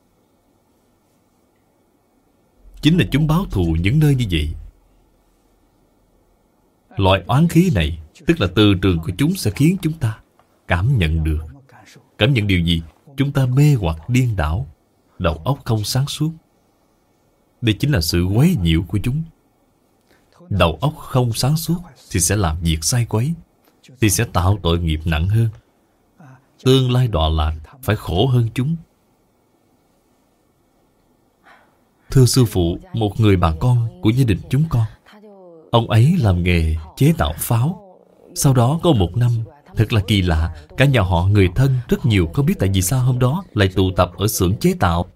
Chính là chúng báo thù những nơi như vậy. Loại oán khí này, tức là từ trường của chúng sẽ khiến chúng ta cảm nhận được. Cảm nhận điều gì? Chúng ta mê hoặc điên đảo, đầu óc không sáng suốt. Đây chính là sự quấy nhiễu của chúng. Đầu óc không sáng suốt thì sẽ làm việc sai quấy, thì sẽ tạo tội nghiệp nặng hơn. Tương lai đọa lạc phải khổ hơn chúng. Thưa sư phụ, một người bà con của gia đình chúng con, ông ấy làm nghề chế tạo pháo. Sau đó có một năm thật là kỳ lạ, cả nhà họ người thân rất nhiều. Không biết tại vì sao hôm đó lại tụ tập ở xưởng chế tạo.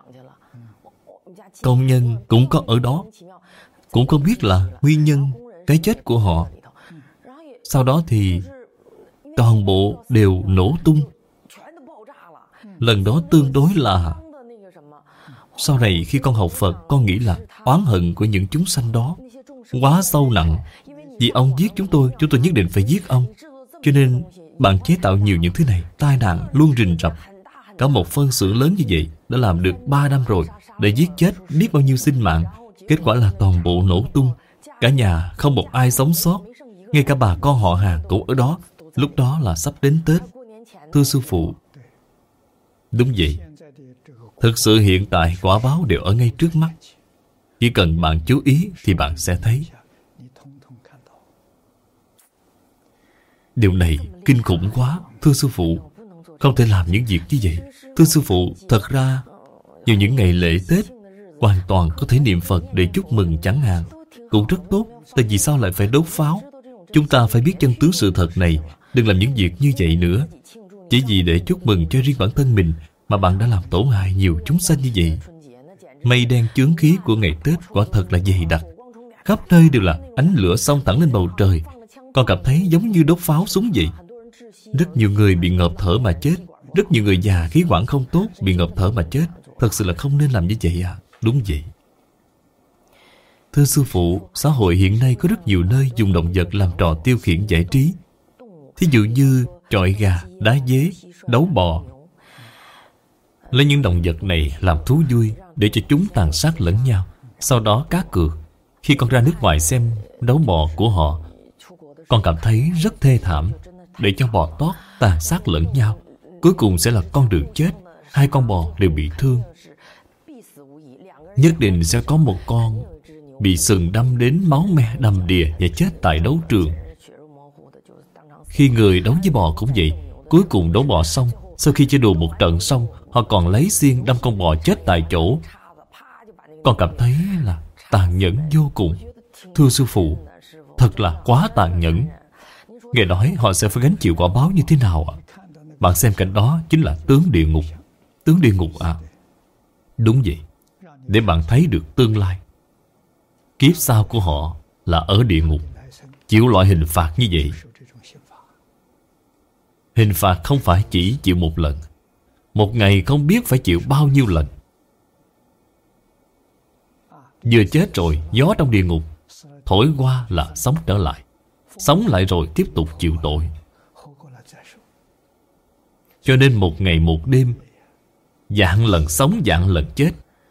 Công nhân cũng có ở đó. Cũng không biết là nguyên nhân cái chết của họ. Sau đó thì toàn bộ đều nổ tung. Lần đó tương đối là... Sau này khi con học Phật, con nghĩ là oán hận của những chúng sanh đó quá sâu nặng. Vì ông giết chúng tôi, chúng tôi nhất định phải giết ông. Cho nên bạn chế tạo nhiều những thứ này, tai nạn luôn rình rập. Cả một phân xưởng lớn như vậy đã làm được ba năm rồi, để giết chết biết bao nhiêu sinh mạng. Kết quả là toàn bộ nổ tung. Cả nhà không một ai sống sót. Ngay cả bà con họ hàng cũng ở đó. Lúc đó là sắp đến Tết. Thưa sư phụ, đúng vậy. Thực sự hiện tại quả báo đều ở ngay trước mắt. Chỉ cần bạn chú ý thì bạn sẽ thấy. Điều này kinh khủng quá. Thưa sư phụ, không thể làm những việc như vậy. Thưa sư phụ, thật ra vào những ngày lễ Tết hoàn toàn có thể niệm Phật để chúc mừng chẳng hạn, cũng rất tốt. Tại vì sao lại phải đốt pháo? Chúng ta phải biết chân tướng sự thật này. Đừng làm những việc như vậy nữa, chỉ vì để chúc mừng cho riêng bản thân mình. mà bạn đã làm tổn hại nhiều chúng sanh như vậy. Mây đen chướng khí của ngày Tết quả thật là dày đặc. Khắp nơi đều là ánh lửa xông thẳng lên bầu trời. Con cảm thấy giống như đốt pháo súng vậy. Rất nhiều người bị ngộp thở mà chết. Rất nhiều người già khí quản không tốt bị ngộp thở mà chết. Thật sự là không nên làm như vậy à? Đúng vậy. Thưa sư phụ, xã hội hiện nay có rất nhiều nơi dùng động vật làm trò tiêu khiển giải trí. Thí dụ như chọi gà, đá dế, đấu bò. Lấy những động vật này làm thú vui để cho chúng tàn sát lẫn nhau, sau đó cá cược. Khi con ra nước ngoài xem đấu bò của họ, con cảm thấy rất thê thảm. Để cho bò tót tàn sát lẫn nhau, cuối cùng sẽ là con đường chết. Hai con bò đều bị thương. Nhất định sẽ có một con bị sừng đâm đến máu me đầm đìa và chết tại đấu trường. Khi người đấu với bò cũng vậy. Cuối cùng đấu bò xong, sau khi chơi đùa một trận xong, họ còn lấy xiên đâm con bò chết tại chỗ. Con cảm thấy là tàn nhẫn vô cùng. Thưa sư phụ, thật là quá tàn nhẫn. Nghe nói họ sẽ phải gánh chịu quả báo như thế nào ạ? Bạn xem cảnh đó chính là tướng địa ngục. Tướng địa ngục à? Đúng vậy. Để bạn thấy được tương lai. Kiếp sau của họ là ở địa ngục, chịu loại hình phạt như vậy. Hình phạt không phải chỉ chịu một lần. Một ngày không biết phải chịu bao nhiêu lần. Vừa chết rồi, gió trong địa ngục thổi qua là sống trở lại. Sống lại rồi tiếp tục chịu tội. Cho nên một ngày một đêm, vạn lần sống vạn lần chết.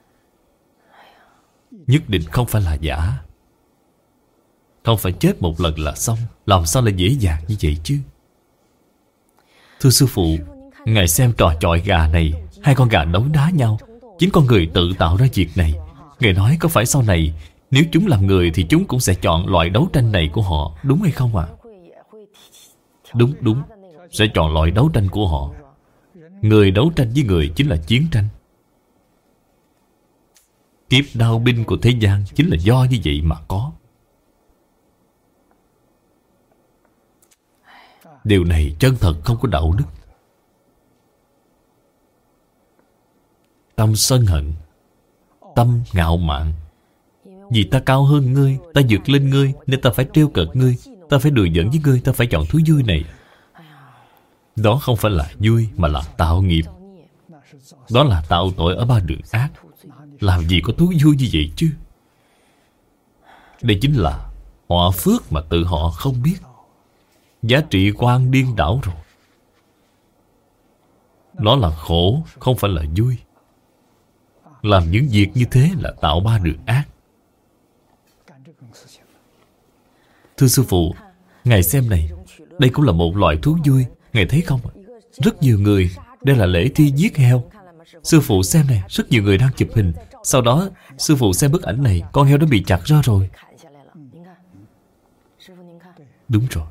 Nhất định không phải là giả. Không phải chết một lần là xong. Làm sao lại dễ dàng như vậy chứ? Thưa sư phụ, ngài xem trò chọi gà này, hai con gà đấu đá nhau. Chính con người tự tạo ra việc này. Ngài nói có phải sau này nếu chúng làm người thì chúng cũng sẽ chọn loại đấu tranh này của họ, đúng hay không ạ? À? Đúng, đúng. Sẽ chọn loại đấu tranh của họ. Người đấu tranh với người chính là chiến tranh. Kiếp đao binh của thế gian chính là do như vậy mà có. Điều này chân thật không có đạo đức. Tâm sân hận, tâm ngạo mạn. Vì ta cao hơn ngươi, ta vượt lên ngươi, nên ta phải trêu cợt ngươi, ta phải đùa giỡn với ngươi, ta phải chọn thú vui này. Đó không phải là vui mà là tạo nghiệp. Đó là tạo tội ở ba đường ác. Làm gì có thú vui như vậy chứ? Đây chính là họa phước mà tự họ không biết. Giá trị quan điên đảo rồi. Đó là khổ, không phải là vui. Làm những việc như thế là tạo ba đường ác. Thưa sư phụ, ngài xem này, đây cũng là một loại thú vui. Ngài thấy không? Rất nhiều người, đây là lễ thi giết heo. Sư phụ xem này, rất nhiều người đang chụp hình. Sau đó, sư phụ xem bức ảnh này, con heo đã bị chặt ra rồi. Đúng rồi.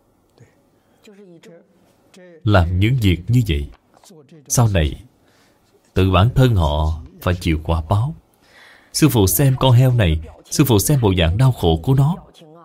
Làm những việc như vậy, sau này tự bản thân họ phải chịu quả báo. Sư phụ xem con heo này, sư phụ xem bộ dạng đau khổ của nó.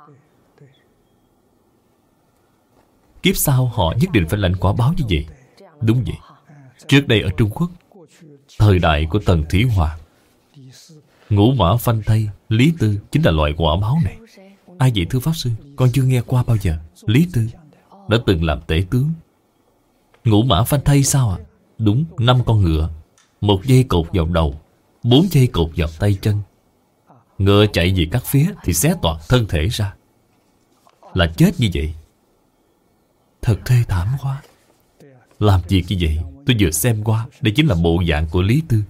Kiếp sau họ nhất định phải lãnh quả báo như vậy. Đúng vậy. Trước đây ở Trung Quốc, thời đại của Tần Thủy Hoàng, Ngũ Mã Phanh Thây, Lý Tư chính là loại quả báo này. Ai vậy thưa Pháp Sư? Con chưa nghe qua bao giờ. Lý Tư đã từng làm tể tướng. Ngũ Mã Phanh Thây sao ạ? À? Đúng, năm con ngựa, một dây cột vào đầu, bốn dây cột vào tay chân. Ngựa chạy về các phía thì xé toạc thân thể ra. Là chết như vậy. Thật thê thảm quá. Làm việc như vậy, tôi vừa xem qua. Đây chính là bộ dạng của Lý Tư.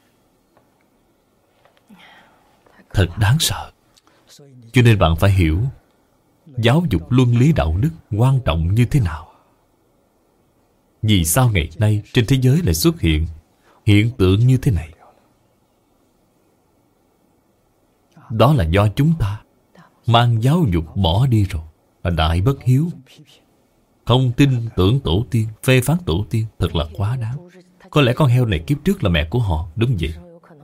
Thật đáng sợ. Cho nên bạn phải hiểu giáo dục luân lý đạo đức quan trọng như thế nào. Vì sao ngày nay trên thế giới lại xuất hiện hiện tượng như thế này? Đó là do chúng ta mang giáo dục bỏ đi rồi. Là đại bất hiếu. Không tin tưởng tổ tiên, phê phán tổ tiên, thật là quá đáng. Có lẽ con heo này kiếp trước là mẹ của họ. Đúng vậy.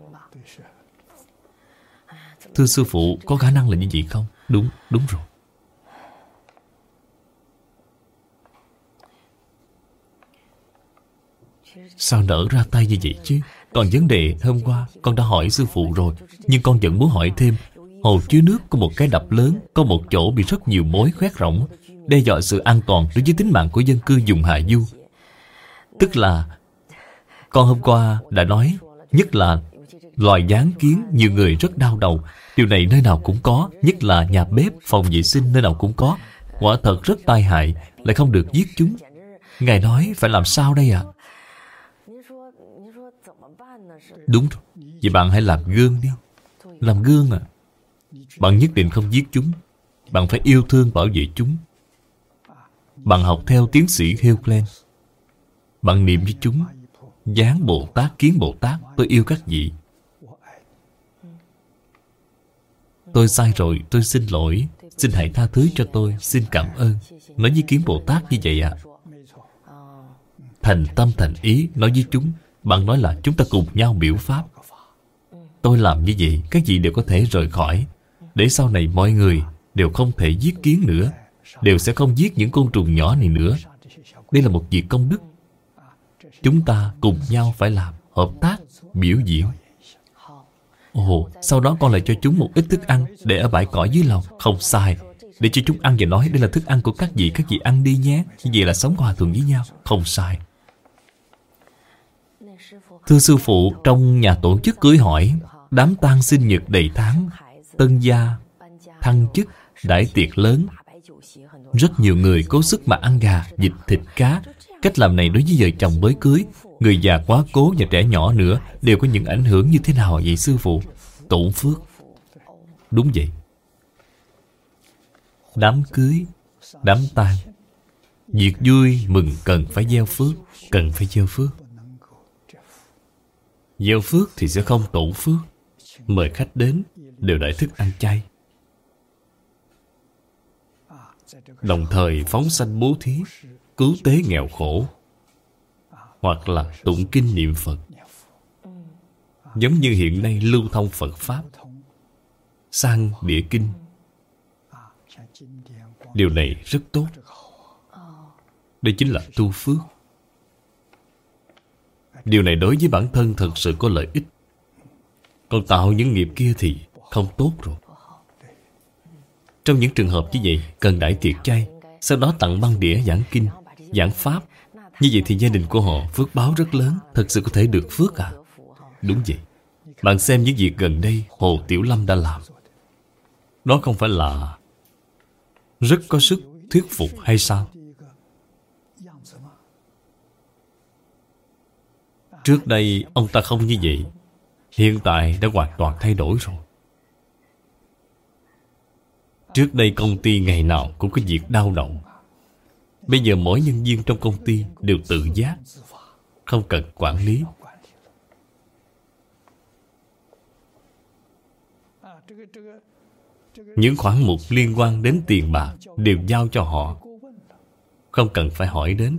Thưa sư phụ, có khả năng là như vậy không? Đúng, đúng rồi. Sao nỡ ra tay như vậy chứ? Còn vấn đề hôm qua con đã hỏi sư phụ rồi, nhưng con vẫn muốn hỏi thêm. Hồ chứa nước có một cái đập lớn, có một chỗ bị rất nhiều mối khoét rỗng, đe dọa sự an toàn đối với tính mạng của dân cư vùng hạ du. Tức là con hôm qua đã nói, nhất là loài gián kiến, nhiều người rất đau đầu. Điều này nơi nào cũng có, nhất là nhà bếp, phòng vệ sinh nơi nào cũng có. Quả thật rất tai hại, lại không được giết chúng. Ngài nói phải làm sao đây ạ? À? Đúng rồi, vậy bạn hãy làm gương đi. Làm gương à? Bạn nhất định không giết chúng. Bạn phải yêu thương bảo vệ chúng. Bạn học theo tiến sĩ Heuclin. Bạn niệm với chúng: Giáng Bồ Tát, Kiến Bồ Tát, tôi yêu các vị. Tôi sai rồi, tôi xin lỗi. Xin hãy tha thứ cho tôi, xin cảm ơn. Nói với Kiến Bồ Tát như vậy ạ. À. Thành tâm thành ý nói với chúng. Bạn nói là chúng ta cùng nhau biểu pháp. Tôi làm như vậy, các vị đều có thể rời khỏi, để sau này mọi người đều không thể giết kiến nữa, đều sẽ không giết những côn trùng nhỏ này nữa. Đây là một việc công đức. Chúng ta cùng nhau phải làm, hợp tác, biểu diễn. Ồ, sau đó con lại cho chúng một ít thức ăn để ở bãi cỏ dưới lầu. Không sai. Để cho chúng ăn và nói đây là thức ăn của các vị, các vị ăn đi nhé. Như vậy là sống hòa thuận với nhau. Không sai. Thưa sư phụ, trong nhà tổ chức cưới hỏi, đám tang sinh nhật đầy tháng, tân gia, thăng chức, đãi tiệc lớn, rất nhiều người cố sức mà ăn gà, vịt, thịt, cá. Cách làm này đối với vợ chồng mới cưới, người già quá cố và trẻ nhỏ nữa đều có những ảnh hưởng như thế nào vậy sư phụ? Tổn phước. Đúng vậy. Đám cưới, đám tang, việc vui mừng cần phải gieo phước, cần phải gieo phước. Gieo phước thì sẽ không tổn phước. Mời khách đến đều đãi thức ăn chay, đồng thời phóng sanh bố thí, cứu tế nghèo khổ, hoặc là tụng kinh niệm Phật. Giống như hiện nay lưu thông Phật Pháp, sang địa kinh. Điều này rất tốt. Đây chính là tu phước. Điều này đối với bản thân thật sự có lợi ích. Còn tạo những nghiệp kia thì không tốt rồi. Trong những trường hợp như vậy, cần đãi tiệc chay, sau đó tặng băng đĩa giảng kinh, giảng pháp. Như vậy thì gia đình của họ phước báo rất lớn, thật sự có thể được phước à? Đúng vậy. Bạn xem những việc gần đây Hồ Tiểu Lâm đã làm. Đó không phải là rất có sức thuyết phục hay sao? Trước đây ông ta không như vậy, hiện tại đã hoàn toàn thay đổi rồi. Trước đây công ty ngày nào cũng có việc đau đầu. Bây giờ mỗi nhân viên trong công ty đều tự giác, không cần quản lý. Những khoản mục liên quan đến tiền bạc đều giao cho họ, không cần phải hỏi đến.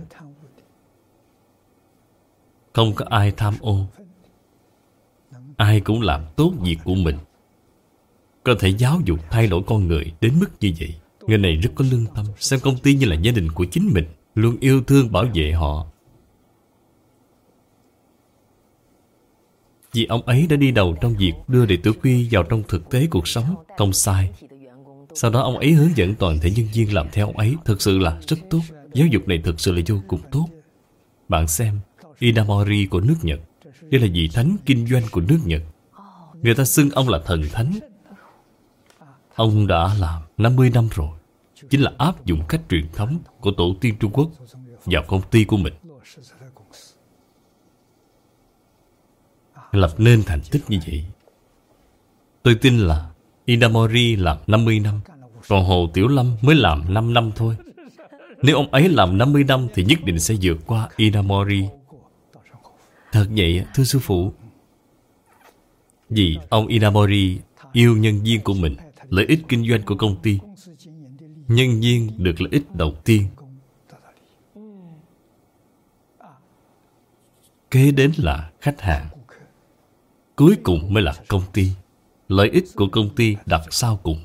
Không có ai tham ô. Ai cũng làm tốt việc của mình. Có thể giáo dục thay đổi con người đến mức như vậy. Người này rất có lương tâm, xem công ty như là gia đình của chính mình, luôn yêu thương bảo vệ họ. Vì ông ấy đã đi đầu trong việc đưa đệ tử Quy vào trong thực tế cuộc sống, không sai. Sau đó ông ấy hướng dẫn toàn thể nhân viên làm theo ông ấy. Thực sự là rất tốt. Giáo dục này thực sự là vô cùng tốt. Bạn xem Inamori của nước Nhật. Đây là vị thánh kinh doanh của nước Nhật. Người ta xưng ông là thần thánh. Ông đã làm năm mươi năm rồi. Chính là áp dụng cách truyền thống của tổ tiên Trung Quốc vào công ty của mình, lập nên thành tích như vậy. Tôi tin là Inamori làm năm mươi năm, còn Hồ Tiểu Lâm mới làm năm năm thôi. Nếu ông ấy làm năm mươi năm thì nhất định sẽ vượt qua Inamori. Thật vậy, thưa sư phụ. Vì ông Inamori yêu nhân viên của mình, lợi ích kinh doanh của công ty. Nhân viên được lợi ích đầu tiên. Kế đến là khách hàng. Cuối cùng mới là công ty. Lợi ích của công ty đặt sau cùng.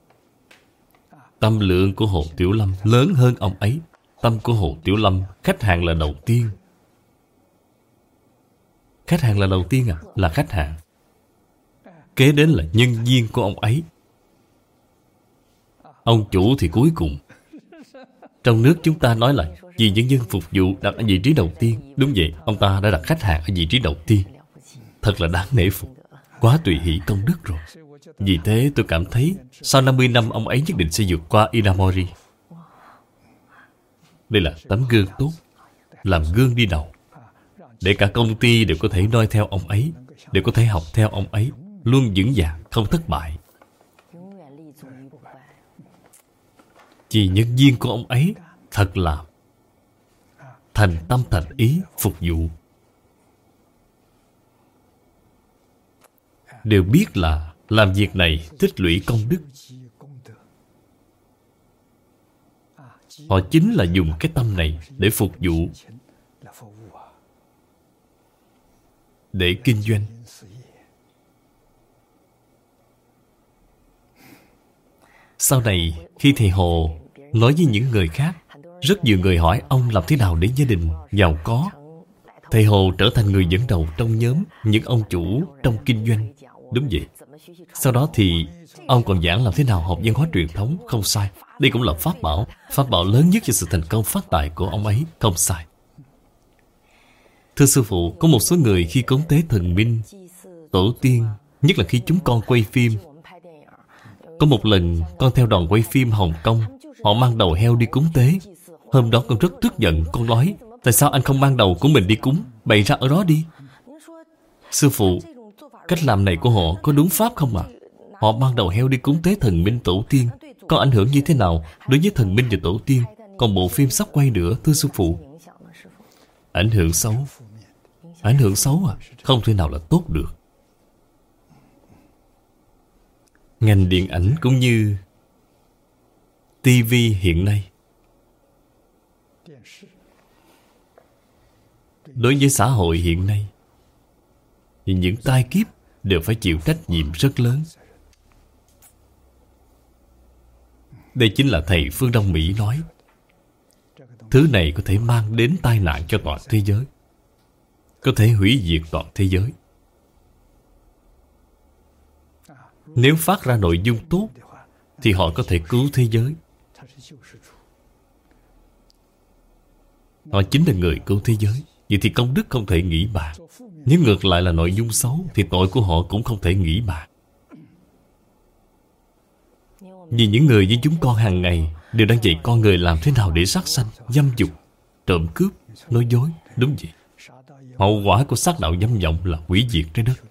Tâm lượng của Hồ Tiểu Lâm lớn hơn ông ấy. Tâm của Hồ Tiểu Lâm, khách hàng là đầu tiên. Khách hàng là đầu tiên à? Là khách hàng. Kế đến là nhân viên của ông ấy. Ông chủ thì cuối cùng. Trong nước chúng ta nói là vì nhân dân phục vụ đặt ở vị trí đầu tiên. Đúng vậy, ông ta đã đặt khách hàng ở vị trí đầu tiên. Thật là đáng nể phục. Quá tùy hỷ công đức rồi. Vì thế tôi cảm thấy sau năm mươi năm ông ấy nhất định sẽ vượt qua Inamori. Đây là tấm gương tốt, làm gương đi đầu, để cả công ty đều có thể noi theo ông ấy, đều có thể học theo ông ấy, luôn vững vàng, không thất bại. Vì nhân viên của ông ấy thật là thành tâm thành ý phục vụ, đều biết là làm việc này tích lũy công đức. Họ chính là dùng cái tâm này để phục vụ, để kinh doanh. Sau này khi thầy Hồ nói với những người khác, rất nhiều người hỏi ông làm thế nào để gia đình giàu có. Thầy Hồ trở thành người dẫn đầu trong nhóm những ông chủ trong kinh doanh. Đúng vậy. Sau đó thì ông còn giảng làm thế nào học văn hóa truyền thống. Không sai. Đây cũng là pháp bảo. Pháp bảo lớn nhất cho sự thành công phát tài của ông ấy. Không sai. Thưa sư phụ, có một số người khi cúng tế thần minh, tổ tiên, nhất là khi chúng con quay phim. Có một lần con theo đoàn quay phim Hồng Kông, họ mang đầu heo đi cúng tế. Hôm đó con rất tức giận. Con nói, tại sao anh không mang đầu của mình đi cúng, bày ra ở đó đi? Sư phụ, cách làm này của họ có đúng pháp không ạ? À? Họ mang đầu heo đi cúng tế thần minh tổ tiên, có ảnh hưởng như thế nào đối với thần minh và tổ tiên? Còn bộ phim sắp quay nữa, thưa sư phụ. Ảnh hưởng xấu. Ảnh hưởng xấu à? Không thể nào là tốt được. Ngành điện ảnh cũng như ti vi hiện nay, đối với xã hội hiện nay, thì những tai kiếp đều phải chịu trách nhiệm rất lớn. Đây chính là thầy Phương Đông Mỹ nói, thứ này có thể mang đến tai nạn cho toàn thế giới, có thể hủy diệt toàn thế giới. Nếu phát ra nội dung tốt thì họ có thể cứu thế giới. Họ chính là người cứu thế giới. Vậy thì công đức không thể nghĩ bàn. Nếu ngược lại là nội dung xấu thì tội của họ cũng không thể nghĩ bàn. Vì những người như chúng con hàng ngày đều đang dạy con người làm thế nào để sát sanh, dâm dục, trộm cướp, nói dối. Đúng vậy. Hậu quả của sát đạo dâm vọng là hủy diệt trái đất.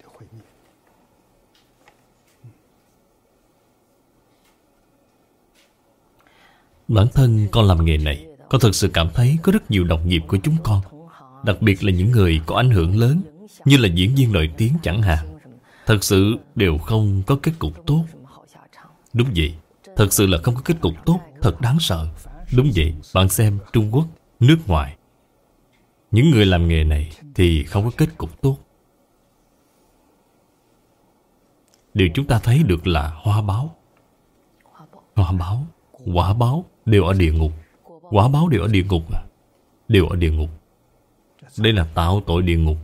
Bản thân con làm nghề này, con thực sự cảm thấy có rất nhiều đồng nghiệp của chúng con, đặc biệt là những người có ảnh hưởng lớn, như là diễn viên nổi tiếng chẳng hạn, thật sự đều không có kết cục tốt. Đúng vậy, thật sự là không có kết cục tốt, thật đáng sợ. Đúng vậy, bạn xem Trung Quốc, nước ngoài, những người làm nghề này thì không có kết cục tốt. Điều chúng ta thấy được là hoa báo. Hoa báo, quả báo đều ở địa ngục. Quả báo đều ở địa ngục à? Đều ở địa ngục. Đây là tạo tội địa ngục.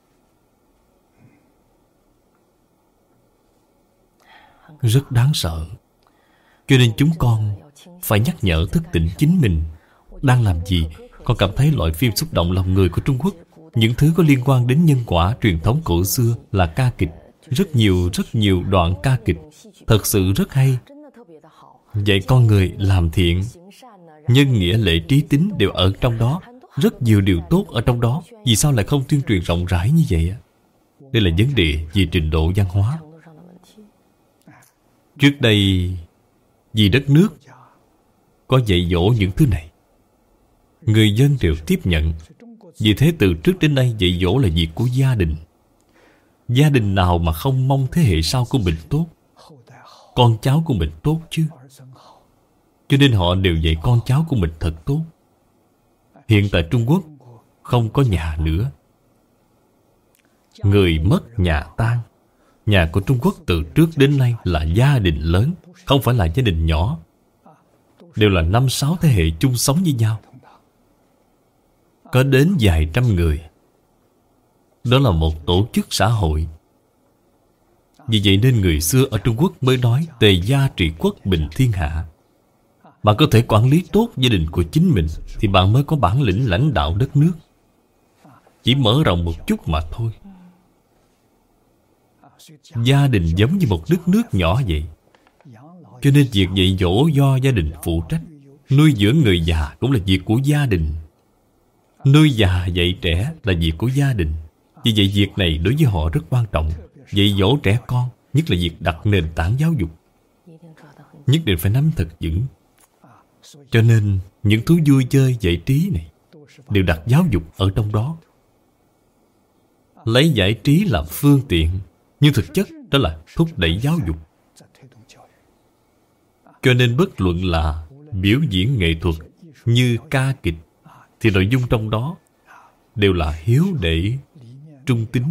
Rất đáng sợ. Cho nên chúng con phải nhắc nhở thức tỉnh chính mình đang làm gì. Con cảm thấy loại phim xúc động lòng người của Trung Quốc, những thứ có liên quan đến nhân quả truyền thống cổ xưa là ca kịch. Rất nhiều, rất nhiều đoạn ca kịch thật sự rất hay. Dạy con người làm thiện, nhân nghĩa lễ trí tín đều ở trong đó. Rất nhiều điều tốt ở trong đó. Vì sao lại không tuyên truyền rộng rãi như vậy? Đây là vấn đề về trình độ văn hóa. Trước đây, vì đất nước có dạy dỗ những thứ này, người dân đều tiếp nhận. Vì thế từ trước đến nay dạy dỗ là việc của gia đình. Gia đình nào mà không mong thế hệ sau của mình tốt, con cháu của mình tốt chứ? Cho nên họ đều dạy con cháu của mình thật tốt. Hiện tại Trung Quốc không có nhà nữa. Người mất nhà tan. Nhà của Trung Quốc từ trước đến nay là gia đình lớn, không phải là gia đình nhỏ. Đều là năm sáu thế hệ chung sống với nhau, có đến vài trăm người. Đó là một tổ chức xã hội. Vì vậy nên người xưa ở Trung Quốc mới nói tề gia trị quốc bình thiên hạ. Bạn có thể quản lý tốt gia đình của chính mình thì bạn mới có bản lĩnh lãnh đạo đất nước. Chỉ mở rộng một chút mà thôi. Gia đình giống như một đất nước nhỏ vậy. Cho nên việc dạy dỗ do gia đình phụ trách. Nuôi dưỡng người già cũng là việc của gia đình. Nuôi già dạy trẻ là việc của gia đình. Vì vậy việc này đối với họ rất quan trọng. Dạy dỗ trẻ con, nhất là việc đặt nền tảng giáo dục, nhất định phải nắm thật vững. Cho nên những thú vui chơi giải trí này đều đặt giáo dục ở trong đó. Lấy giải trí làm phương tiện, nhưng thực chất đó là thúc đẩy giáo dục. Cho nên bất luận là biểu diễn nghệ thuật như ca kịch thì nội dung trong đó đều là hiếu đệ, trung tín,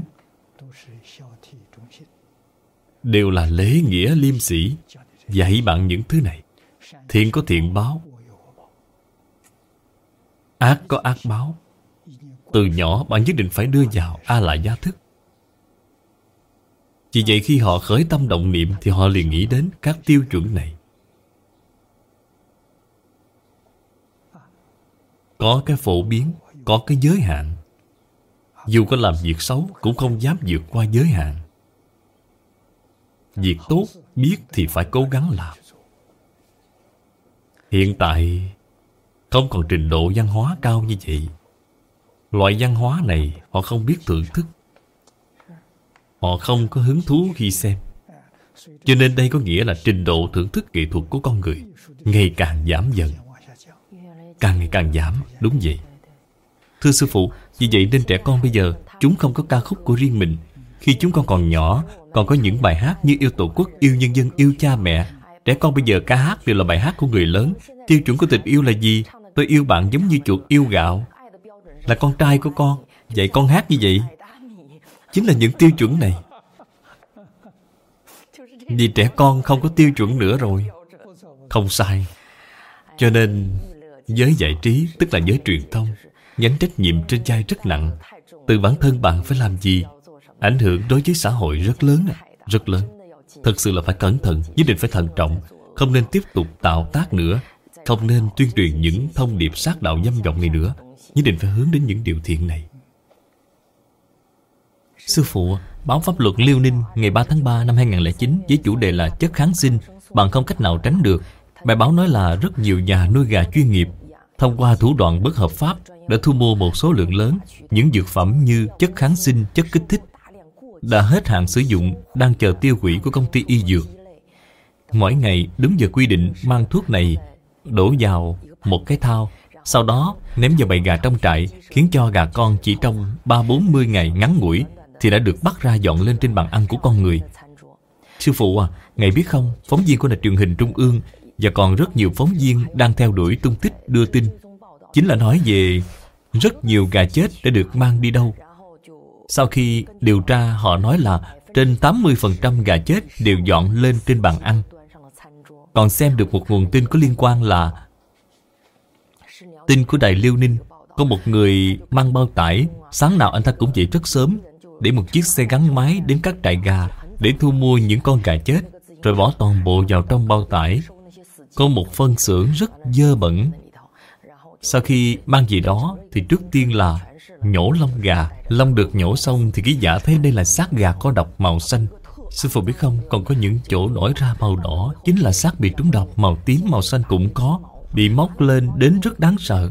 đều là lễ nghĩa liêm sĩ. Dạy bạn những thứ này. Thiện có thiện báo, ác có ác báo. Từ nhỏ bạn nhất định phải đưa vào A Lại Gia thức. Vì vậy khi họ khởi tâm động niệm thì họ liền nghĩ đến các tiêu chuẩn này. Có cái phổ biến, có cái giới hạn. Dù có làm việc xấu cũng không dám vượt qua giới hạn. Việc tốt biết thì phải cố gắng làm. Hiện tại không còn trình độ văn hóa cao như vậy. Loại văn hóa này họ không biết thưởng thức. Họ không có hứng thú khi xem. Cho nên đây có nghĩa là trình độ thưởng thức nghệ thuật của con người ngày càng giảm dần. Càng ngày càng giảm, đúng vậy. Thưa sư phụ, vì vậy nên trẻ con bây giờ chúng không có ca khúc của riêng mình. Khi chúng con còn nhỏ, còn có những bài hát như yêu tổ quốc, yêu nhân dân, yêu cha mẹ. Trẻ con bây giờ ca hát đều là bài hát của người lớn. Tiêu chuẩn của tình yêu là gì? Tôi yêu bạn giống như chuột yêu gạo. Là con trai của con, vậy con hát như vậy. Chính là những tiêu chuẩn này. Vì trẻ con không có tiêu chuẩn nữa rồi. Không sai. Cho nên giới giải trí, tức là giới truyền thông, gánh trách nhiệm trên vai rất nặng. Từ bản thân bạn phải làm gì, ảnh hưởng đối với xã hội rất lớn, rất lớn. Thật sự là phải cẩn thận, nhất định phải thận trọng. Không nên tiếp tục tạo tác nữa. Không nên tuyên truyền những thông điệp sát đạo dâm vọng này nữa. Nhất định phải hướng đến những điều thiện này. Sư phụ, báo Pháp Luật Liêu Ninh ngày ba tháng ba năm hai nghìn không trăm lẻ chín với chủ đề là chất kháng sinh, bạn không cách nào tránh được. Bài báo nói là rất nhiều nhà nuôi gà chuyên nghiệp thông qua thủ đoạn bất hợp pháp đã thu mua một số lượng lớn những dược phẩm như chất kháng sinh, chất kích thích đã hết hạn sử dụng, đang chờ tiêu hủy của công ty y dược. Mỗi ngày đúng giờ quy định mang thuốc này đổ vào một cái thao, sau đó ném vào bầy gà trong trại, khiến cho gà con chỉ trong ba bốn mươi ngày ngắn ngủi thì đã được bắt ra dọn lên trên bàn ăn của con người. Sư phụ à, ngài biết không, phóng viên của đài truyền hình Trung ương và còn rất nhiều phóng viên đang theo đuổi tung tích đưa tin, chính là nói về rất nhiều gà chết đã được mang đi đâu. Sau khi điều tra, họ nói là trên tám mươi phần trăm gà chết đều dọn lên trên bàn ăn. Còn xem được một nguồn tin có liên quan là tin của đài Liêu Ninh. Có một người mang bao tải, sáng nào anh ta cũng dậy rất sớm, để một chiếc xe gắn máy đến các trại gà để thu mua những con gà chết, rồi bỏ toàn bộ vào trong bao tải. Có một phân xưởng rất dơ bẩn. Sau khi mang gì đó thì trước tiên là nhổ lông gà. Lông được nhổ xong thì ký giả thấy đây là xác gà có độc màu xanh. Sư phụ biết không, còn có những chỗ nổi ra màu đỏ, chính là xác bị trúng độc. Màu tím, màu xanh cũng có, bị móc lên đến rất đáng sợ.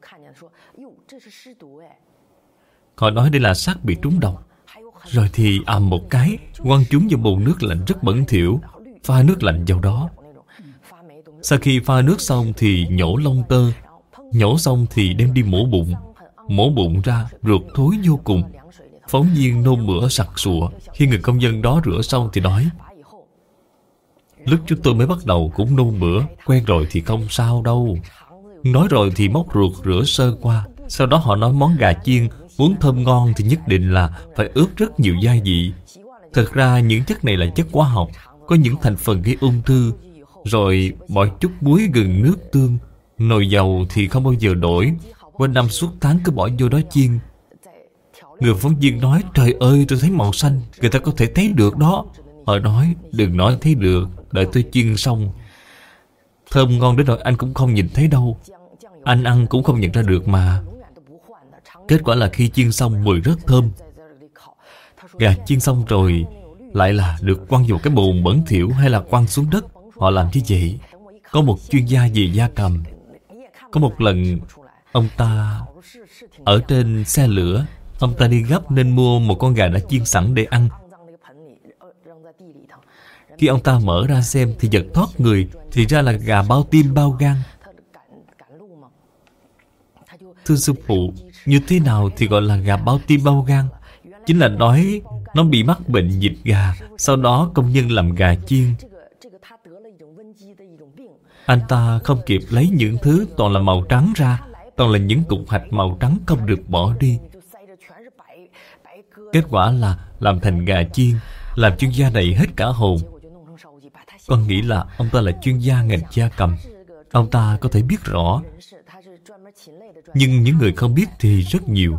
Họ nói đây là xác bị trúng độc. Rồi thì ầm một cái, quăng chúng vào bồn nước lạnh rất bẩn thỉu, pha nước lạnh vào đó. Sau khi pha nước xong thì nhổ lông tơ. Nhổ xong thì đem đi mổ bụng. Mổ bụng ra ruột thối vô cùng. Phóng viên nôn mửa sặc sụa. Khi người công dân đó rửa xong thì nói: lúc chúng tôi mới bắt đầu cũng nôn mửa, quen rồi thì không sao đâu. Nói rồi thì móc ruột rửa sơ qua. Sau đó họ nói món gà chiên muốn thơm ngon thì nhất định là phải ướp rất nhiều gia vị. Thật ra những chất này là chất hóa học, có những thành phần gây ung thư. Rồi bỏ chút muối, gừng, nước tương. Nồi dầu thì không bao giờ đổi, quanh năm suốt tháng cứ bỏ vô đó chiên. Người phóng viên nói: trời ơi, tôi thấy màu xanh, người ta có thể thấy được đó. Họ nói: đừng nói thấy được, đợi tôi chiên xong. Thơm ngon đến nỗi anh cũng không nhìn thấy đâu. Anh ăn cũng không nhận ra được mà. Kết quả là khi chiên xong mùi rất thơm. Gà chiên xong rồi lại là được quăng vào cái bồn bẩn thỉu hay là quăng xuống đất. Họ làm như vậy. Có một chuyên gia về gia cầm. Có một lần ông ta ở trên xe lửa, ông ta đi gấp nên mua một con gà đã chiên sẵn để ăn. Khi ông ta mở ra xem thì giật thoát người, thì ra là gà bao tim bao gan. Thưa sư phụ, như thế nào thì gọi là gà bao tim bao gan? Chính là nói nó bị mắc bệnh dịch gà, sau đó công nhân làm gà chiên. Anh ta không kịp lấy những thứ toàn là màu trắng ra, toàn là những cục hạch màu trắng không được bỏ đi. Kết quả là làm thành gà chiên, làm chuyên gia này hết cả hồn. Con nghĩ là ông ta là chuyên gia ngành gia cầm, ông ta có thể biết rõ. Nhưng những người không biết thì rất nhiều.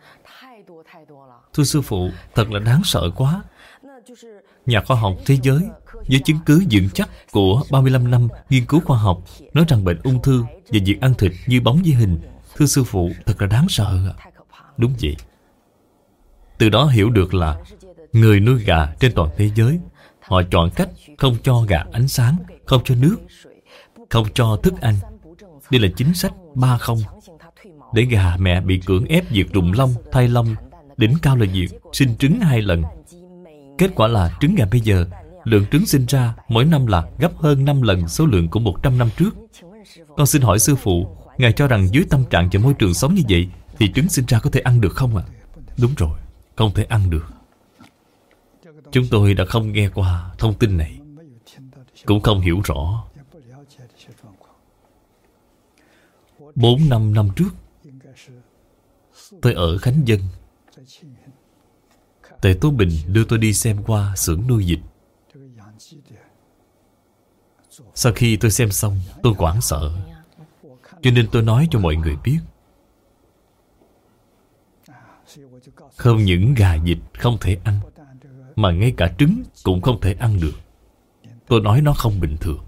Thưa sư phụ, thật là đáng sợ quá. Nhà khoa học thế giới với chứng cứ vững chắc của ba mươi lăm năm nghiên cứu khoa học nói rằng bệnh ung thư và việc ăn thịt như bóng với hình. Thưa sư phụ, thật là đáng sợ. Đúng vậy. Từ đó hiểu được là người nuôi gà trên toàn thế giới, họ chọn cách không cho gà ánh sáng, không cho nước, không cho thức ăn. Đây là chính sách ba không. Để gà mẹ bị cưỡng ép việc rụng lông, thay lông, đỉnh cao là việc sinh trứng hai lần. Kết quả là trứng gà bây giờ, lượng trứng sinh ra mỗi năm là gấp hơn năm lần số lượng của một trăm năm trước. Con xin hỏi sư phụ, Ngài cho rằng dưới tâm trạng và môi trường sống như vậy thì trứng sinh ra có thể ăn được không ạ? Đúng rồi, không thể ăn được. Chúng tôi đã không nghe qua thông tin này, cũng không hiểu rõ. Bốn năm năm trước, tôi ở Khánh Vân. Tề Tố Bình đưa tôi đi xem qua xưởng nuôi vịt. Sau khi tôi xem xong, tôi hoảng sợ, cho nên tôi nói cho mọi người biết. Không những gà vịt không thể ăn, mà ngay cả trứng cũng không thể ăn được. Tôi nói nó không bình thường.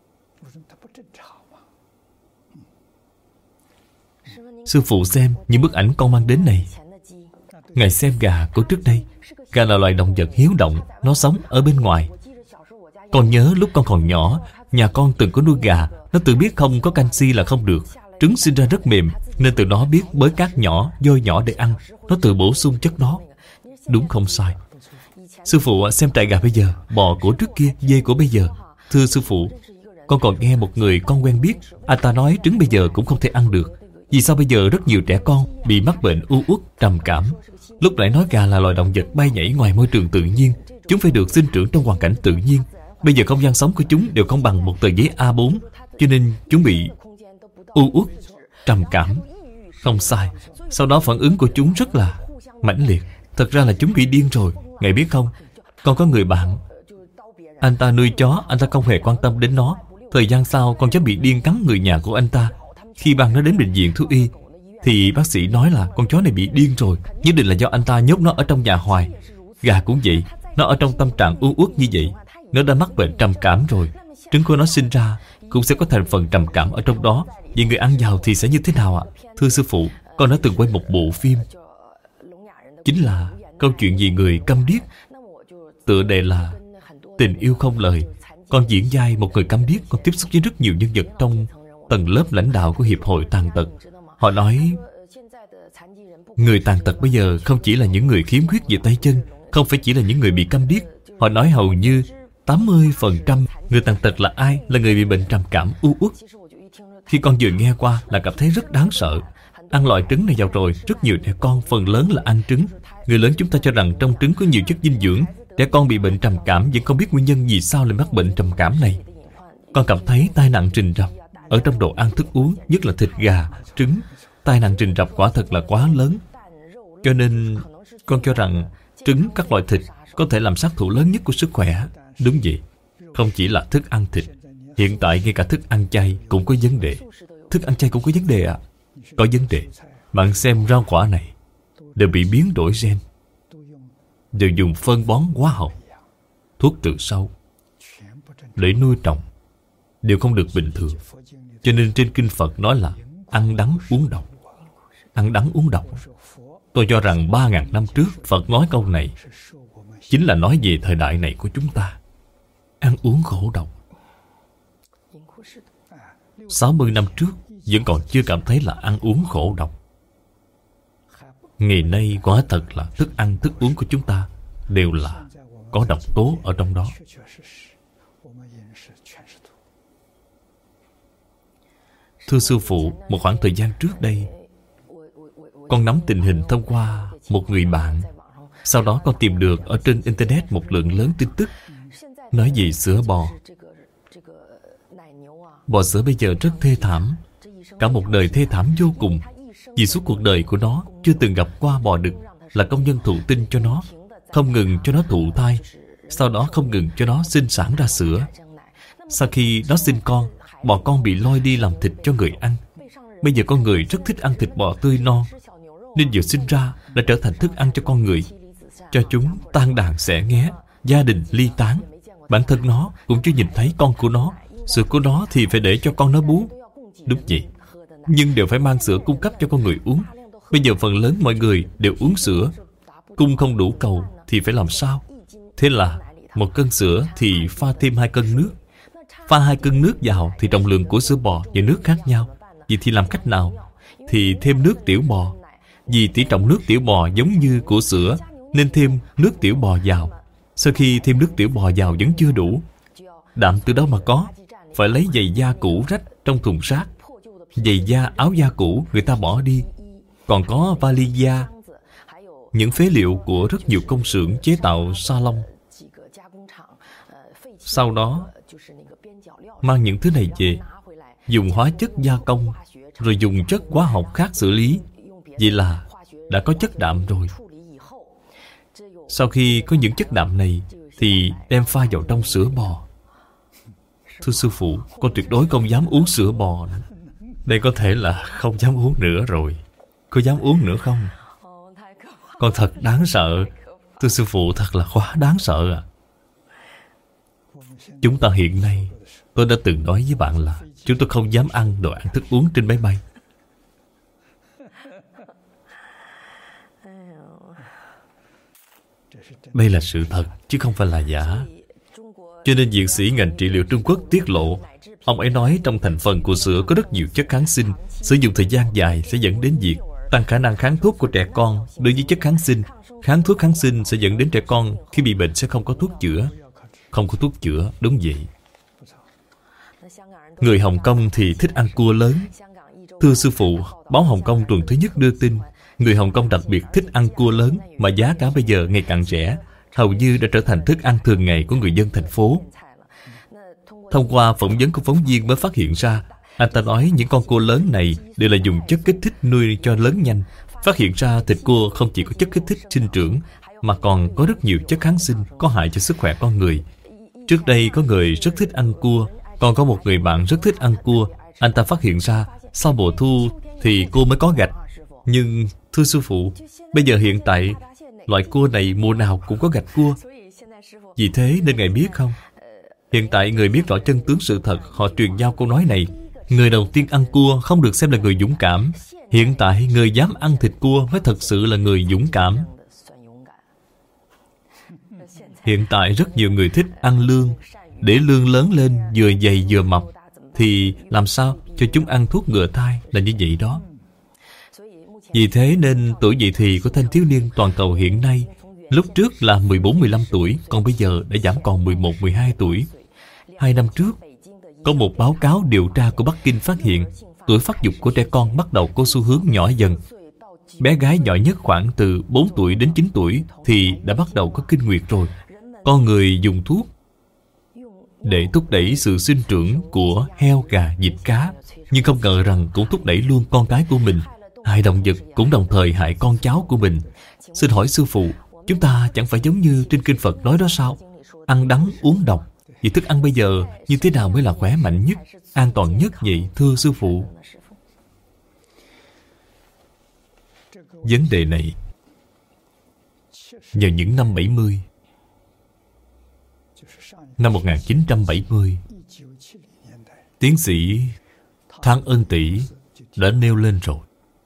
Sư phụ xem những bức ảnh con mang đến này. Ngài xem gà của trước đây. Gà là loài động vật hiếu động, nó sống ở bên ngoài. Con nhớ lúc con còn nhỏ, nhà con từng có nuôi gà. Nó tự biết không có canxi là không được. Trứng sinh ra rất mềm, nên từ đó biết bới cát nhỏ, vôi nhỏ để ăn. Nó tự bổ sung chất đó. Đúng không sai. Sư phụ xem trại gà bây giờ, bò của trước kia, dê của bây giờ. Thưa sư phụ, con còn nghe một người con quen biết, anh ta nói trứng bây giờ cũng không thể ăn được. Vì sao bây giờ rất nhiều trẻ con bị mắc bệnh u uất, trầm cảm? Lúc nãy nói gà là loài động vật bay nhảy ngoài môi trường tự nhiên, chúng phải được sinh trưởng trong hoàn cảnh tự nhiên. Bây giờ không gian sống của chúng đều không bằng một tờ giấy A bốn, cho nên chúng bị u uất, trầm cảm. Không sai. Sau đó phản ứng của chúng rất là mãnh liệt. Thật ra là chúng bị điên rồi. Ngài biết không, con có người bạn, anh ta nuôi chó, anh ta không hề quan tâm đến nó. Thời gian sau, con chó bị điên cắn người nhà của anh ta. Khi mang nó đến bệnh viện thú y thì bác sĩ nói là con chó này bị điên rồi, nhất định là do anh ta nhốt nó ở trong nhà hoài. Gà cũng vậy, nó ở trong tâm trạng u uất như vậy, nó đã mắc bệnh trầm cảm rồi. Trứng của nó sinh ra cũng sẽ có thành phần trầm cảm ở trong đó. Vậy người ăn vào thì sẽ như thế nào ạ? Thưa sư phụ, con đã từng quay một bộ phim, chính là câu chuyện về người câm điếc. Tựa đề là Tình yêu không lời. Con diễn vai một người câm điếc. Con tiếp xúc với rất nhiều nhân vật trong tầng lớp lãnh đạo của Hiệp hội Tàn tật. Họ nói người tàn tật bây giờ không chỉ là những người khiếm khuyết về tay chân, không phải chỉ là những người bị câm điếc. Họ nói hầu như tám mươi phần trăm người tàn tật là ai? Là người bị bệnh trầm cảm u uất. Khi con vừa nghe qua là cảm thấy rất đáng sợ. Ăn loại trứng này vào rồi, rất nhiều trẻ con phần lớn là ăn trứng. Người lớn chúng ta cho rằng trong trứng có nhiều chất dinh dưỡng. Trẻ con bị bệnh trầm cảm vẫn không biết nguyên nhân vì sao lại mắc bệnh trầm cảm này. Con cảm thấy tai nạn rình rập ở trong đồ ăn thức uống, nhất là thịt gà, trứng. Tai nạn rình rập quả thật là quá lớn. Cho nên con cho rằng trứng, các loại thịt có thể làm sát thủ lớn nhất của sức khỏe. Đúng vậy. Không chỉ là thức ăn thịt, hiện tại ngay cả thức ăn chay cũng có vấn đề. Thức ăn chay cũng có vấn đề ạ? À? Có vấn đề. Bạn xem rau quả này, đều bị biến đổi gen, đều dùng phân bón hóa học, thuốc trừ sâu để nuôi trồng, đều không được bình thường. Cho nên trên kinh Phật nói là ăn đắng uống độc. Ăn đắng uống độc. Tôi cho rằng ba ngàn năm trước Phật nói câu này chính là nói về thời đại này của chúng ta. Ăn uống khổ độc. Sáu mươi năm trước vẫn còn chưa cảm thấy là ăn uống khổ độc. Ngày nay quả thật là thức ăn, thức uống của chúng ta đều là có độc tố ở trong đó. Thưa sư phụ, một khoảng thời gian trước đây, con nắm tình hình thông qua một người bạn. Sau đó con tìm được ở trên Internet một lượng lớn tin tức nói về sữa bò. Bò sữa bây giờ rất thê thảm, cả một đời thê thảm vô cùng. Vì suốt cuộc đời của nó chưa từng gặp qua bò đực, là công nhân thụ tinh cho nó, không ngừng cho nó thụ thai, sau đó không ngừng cho nó sinh sản ra sữa. Sau khi nó sinh con, bò con bị lôi đi làm thịt cho người ăn. Bây giờ con người rất thích ăn thịt bò tươi non, nên vừa sinh ra đã trở thành thức ăn cho con người, cho chúng tan đàn xẻ nghé, gia đình ly tán. Bản thân nó cũng chưa nhìn thấy con của nó, sữa của nó thì phải để cho con nó bú. Đúng vậy, nhưng đều phải mang sữa cung cấp cho con người uống. Bây giờ phần lớn mọi người đều uống sữa, cung không đủ cầu thì phải làm sao? Thế là một cân sữa thì pha thêm hai cân nước. Pha hai cân nước vào thì trọng lượng của sữa bò và nước khác nhau. Vậy thì làm cách nào? Thì thêm nước tiểu bò. Vì tỷ trọng nước tiểu bò giống như của sữa, nên thêm nước tiểu bò vào. Sau khi thêm nước tiểu bò vào vẫn chưa đủ. Đạm từ đâu mà có? Phải lấy giày da cũ rách trong thùng rác. Giày da, áo da cũ người ta bỏ đi. Còn có vali da, những phế liệu của rất nhiều công xưởng chế tạo sa lông. Sau đó mang những thứ này về, dùng hóa chất gia công, rồi dùng chất hóa học khác xử lý. Vậy là đã có chất đạm rồi. Sau khi có những chất đạm này thì đem pha vào trong sữa bò. Thưa sư phụ, con tuyệt đối không dám uống sữa bò nữa. Đây có thể là không dám uống nữa rồi. Có dám uống nữa không? Con thật đáng sợ. Thưa sư phụ, thật là quá đáng sợ à. Chúng ta hiện nay, tôi đã từng nói với bạn là chúng tôi không dám ăn đồ ăn thức uống trên máy bay. Đây là sự thật, chứ không phải là giả. Cho nên viện sĩ ngành trị liệu Trung Quốc tiết lộ, ông ấy nói trong thành phần của sữa có rất nhiều chất kháng sinh. Sử dụng thời gian dài sẽ dẫn đến việc tăng khả năng kháng thuốc của trẻ con đối với chất kháng sinh. Kháng thuốc kháng sinh sẽ dẫn đến trẻ con khi bị bệnh sẽ không có thuốc chữa. Không có thuốc chữa, đúng vậy. Người Hồng Kông thì thích ăn cua lớn. Thưa sư phụ, báo Hồng Kông tuần thứ nhất đưa tin người Hồng Kông đặc biệt thích ăn cua lớn, mà giá cả bây giờ ngày càng rẻ, hầu như đã trở thành thức ăn thường ngày của người dân thành phố. Thông qua phỏng vấn của phóng viên mới phát hiện ra, anh ta nói những con cua lớn này đều là dùng chất kích thích nuôi cho lớn nhanh. Phát hiện ra thịt cua không chỉ có chất kích thích sinh trưởng, mà còn có rất nhiều chất kháng sinh có hại cho sức khỏe con người. Trước đây có người rất thích ăn cua, còn có một người bạn rất thích ăn cua. Anh ta phát hiện ra sau mùa thu thì cua mới có gạch. Nhưng thưa sư phụ, bây giờ hiện tại loại cua này mùa nào cũng có gạch cua. Vì thế nên ngài biết không, hiện tại người biết rõ chân tướng sự thật, họ truyền giao câu nói này: người đầu tiên ăn cua không được xem là người dũng cảm. Hiện tại người dám ăn thịt cua mới thật sự là người dũng cảm. Hiện tại rất nhiều người thích ăn lương. Để lương lớn lên vừa dày vừa mập thì làm sao cho chúng ăn thuốc ngừa thai, là như vậy đó. Vì thế nên tuổi dậy thì của thanh thiếu niên toàn cầu hiện nay, lúc trước là mười bốn mười lăm tuổi, còn bây giờ đã giảm còn mười một mười hai tuổi. Hai năm trước, có một báo cáo điều tra của Bắc Kinh phát hiện tuổi phát dục của trẻ con bắt đầu có xu hướng nhỏ dần. Bé gái nhỏ nhất khoảng từ bốn tuổi đến chín tuổi thì đã bắt đầu có kinh nguyệt rồi. Con người dùng thuốc để thúc đẩy sự sinh trưởng của heo, gà, vịt, cá, nhưng không ngờ rằng cũng thúc đẩy luôn con cái của mình. Hại động vật cũng đồng thời hại con cháu của mình. Xin hỏi sư phụ, chúng ta chẳng phải giống như trên kinh Phật nói đó sao? Ăn đắng uống độc. Vậy thức ăn bây giờ như thế nào mới là khỏe mạnh nhất, an toàn nhất vậy thưa sư phụ? Vấn đề này vào những năm bảy mươi. Năm một nghìn chín trăm bảy mươi, tiến sĩ Thang Ân Tỷ đã nêu lên rồi.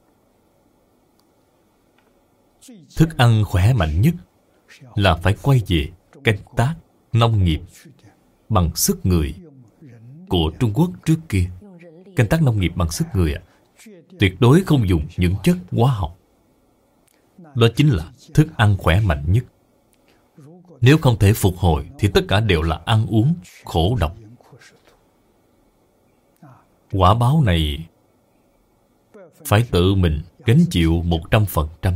Thức ăn khỏe mạnh nhất là phải quay về canh tác nông nghiệp bằng sức người của Trung Quốc trước kia. Canh tác nông nghiệp bằng sức người ạ, tuyệt đối không dùng những chất hóa học. Đó chính là thức ăn khỏe mạnh nhất. Nếu không thể phục hồi thì tất cả đều là ăn uống khổ độc. Quả báo này phải tự mình gánh chịu một trăm phần trăm.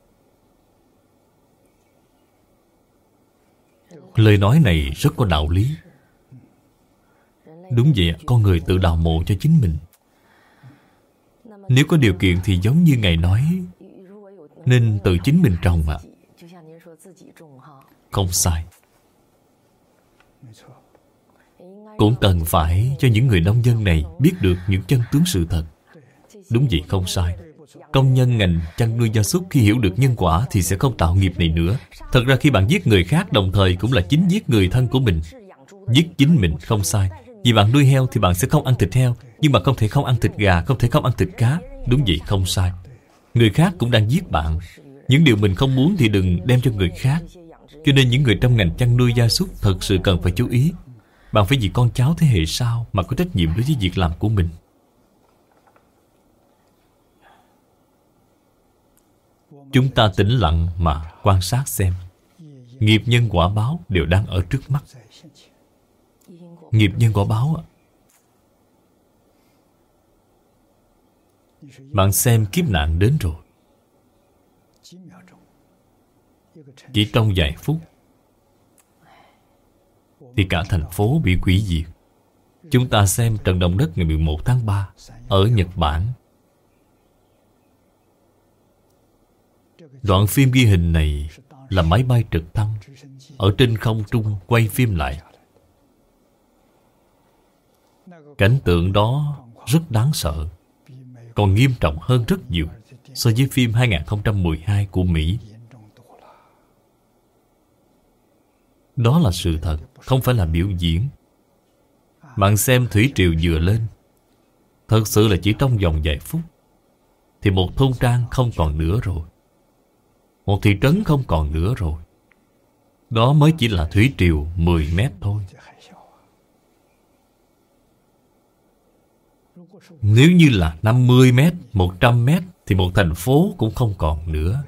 Lời nói này rất có đạo lý. Đúng vậy, con người tự đào mộ cho chính mình. Nếu có điều kiện thì giống như Ngài nói, nên tự chính mình trồng ạ. Không sai. Cũng cần phải cho những người nông dân này biết được những chân tướng sự thật. Đúng vậy, không sai. Công nhân ngành chăn nuôi gia súc khi hiểu được nhân quả thì sẽ không tạo nghiệp này nữa. Thật ra khi bạn giết người khác đồng thời cũng là chính giết người thân của mình. Giết chính mình không sai. Vì bạn nuôi heo thì bạn sẽ không ăn thịt heo, nhưng mà không thể không ăn thịt gà, không thể không ăn thịt cá. Đúng vậy, không sai. Người khác cũng đang giết bạn. Những điều mình không muốn thì đừng đem cho người khác. Cho nên những người trong ngành chăn nuôi gia súc thật sự cần phải chú ý. Bạn phải vì con cháu thế hệ sau mà có trách nhiệm đối với việc làm của mình. Chúng ta tĩnh lặng mà quan sát xem. Nghiệp nhân quả báo đều đang ở trước mắt. Nghiệp nhân quả báo ạ. Bạn xem kiếp nạn đến rồi. Chỉ trong vài phút thì cả thành phố bị hủy diệt. Chúng ta xem trận động đất ngày mười một tháng ba ở Nhật Bản. Đoạn phim ghi hình này là máy bay trực thăng ở trên không trung quay phim lại. Cảnh tượng đó rất đáng sợ, còn nghiêm trọng hơn rất nhiều so với phim hai không một hai của Mỹ. Đó là sự thật, không phải là biểu diễn. Bạn xem thủy triều vừa lên, thật sự là chỉ trong vòng vài phút thì một thôn trang không còn nữa rồi, một thị trấn không còn nữa rồi. Đó mới chỉ là thủy triều mười mét thôi. Nếu như là năm mươi mét, một trăm mét thì một thành phố cũng không còn nữa.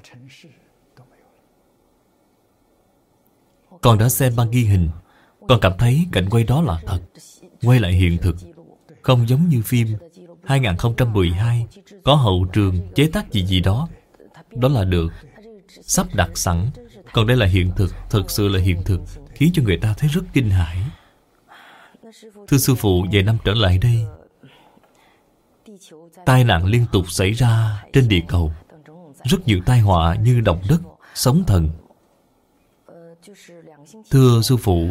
Con đã xem băng ghi hình, con cảm thấy cảnh quay đó là thật, quay lại hiện thực, không giống như phim hai không một hai có hậu trường chế tác gì gì đó. Đó là được sắp đặt sẵn. Còn đây là hiện thực, thật sự là hiện thực, khiến cho người ta thấy rất kinh hãi. Thưa sư phụ, vài năm trở lại đây, tai nạn liên tục xảy ra trên địa cầu. Rất nhiều tai họa như động đất, sóng thần. Thưa sư phụ,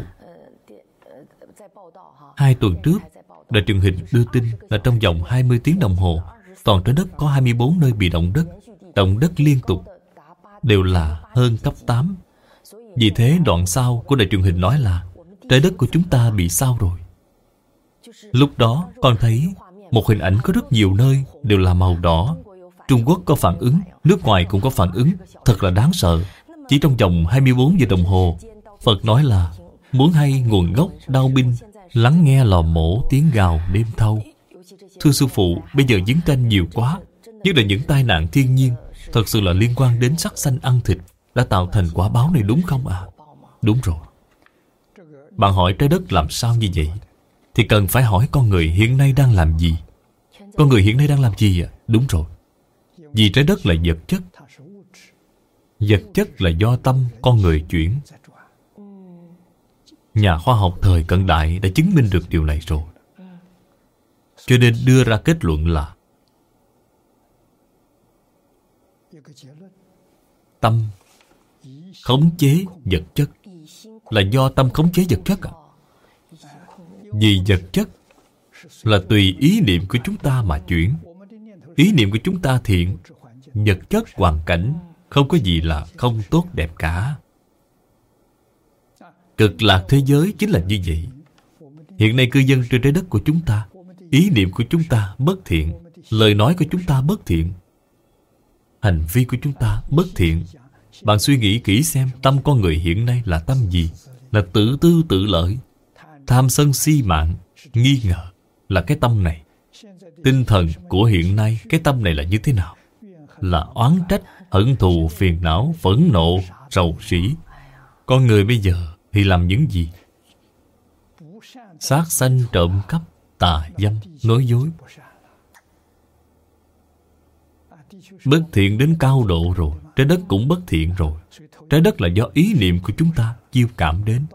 hai tuần trước, đài truyền hình đưa tin là trong vòng hai mươi tiếng đồng hồ, toàn trái đất có hai mươi bốn nơi bị động đất. Động đất liên tục, đều là hơn cấp tám. Vì thế đoạn sau của đài truyền hình nói là trái đất của chúng ta bị sao rồi. Lúc đó con thấy một hình ảnh có rất nhiều nơi đều là màu đỏ. Trung Quốc có phản ứng, nước ngoài cũng có phản ứng. Thật là đáng sợ. Chỉ trong vòng hai mươi bốn giờ đồng hồ, Phật nói là muốn hay nguồn gốc đau binh, lắng nghe lò mổ tiếng gào đêm thâu. Thưa sư phụ, bây giờ chiến tranh nhiều quá, nhất là những tai nạn thiên nhiên, thật sự là liên quan đến sắc xanh ăn thịt, đã tạo thành quả báo này đúng không ạ? À? Đúng rồi. Bạn hỏi trái đất làm sao như vậy, thì cần phải hỏi con người hiện nay đang làm gì. Con người hiện nay đang làm gì ạ? À? Đúng rồi. Vì trái đất là vật chất. Vật chất là do tâm con người chuyển. Nhà khoa học thời cận đại đã chứng minh được điều này rồi. Cho nên đưa ra kết luận là tâm khống chế vật chất, là do tâm khống chế vật chất à? Vì vật chất là tùy ý niệm của chúng ta mà chuyển. Ý niệm của chúng ta thiện, vật chất hoàn cảnh Không có gì là không tốt đẹp cả. Cực lạc thế giới chính là như vậy. Hiện nay cư dân trên trái đất của chúng ta, ý niệm của chúng ta bất thiện, lời nói của chúng ta bất thiện, hành vi của chúng ta bất thiện. Bạn suy nghĩ kỹ xem, tâm con người hiện nay là tâm gì? Là tự tư tự lợi, tham sân si mạng, nghi ngờ, là cái tâm này. Tinh thần của hiện nay, cái tâm này là như thế nào? Là oán trách, hận thù, phiền não, phẫn nộ, rầu rĩ. Con người bây giờ thì làm những gì? Sát sanh, trộm cắp, tà dâm, nói dối. Bất thiện đến cao độ rồi. Trái đất cũng bất thiện rồi. Trái đất là do ý niệm của chúng ta chiêu cảm đến.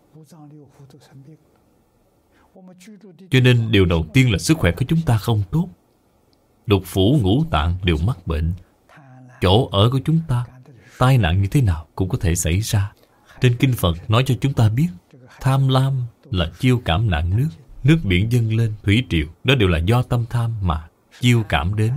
Cho nên điều đầu tiên là sức khỏe của chúng ta không tốt. Lục phủ ngũ tạng đều mắc bệnh. Chỗ ở của chúng ta, tai nạn như thế nào cũng có thể xảy ra. Trên Kinh Phật nói cho chúng ta biết, tham lam là chiêu cảm nạn nước. Nước biển dâng lên, thủy triều, đó đều là do tâm tham mà chiêu cảm đến.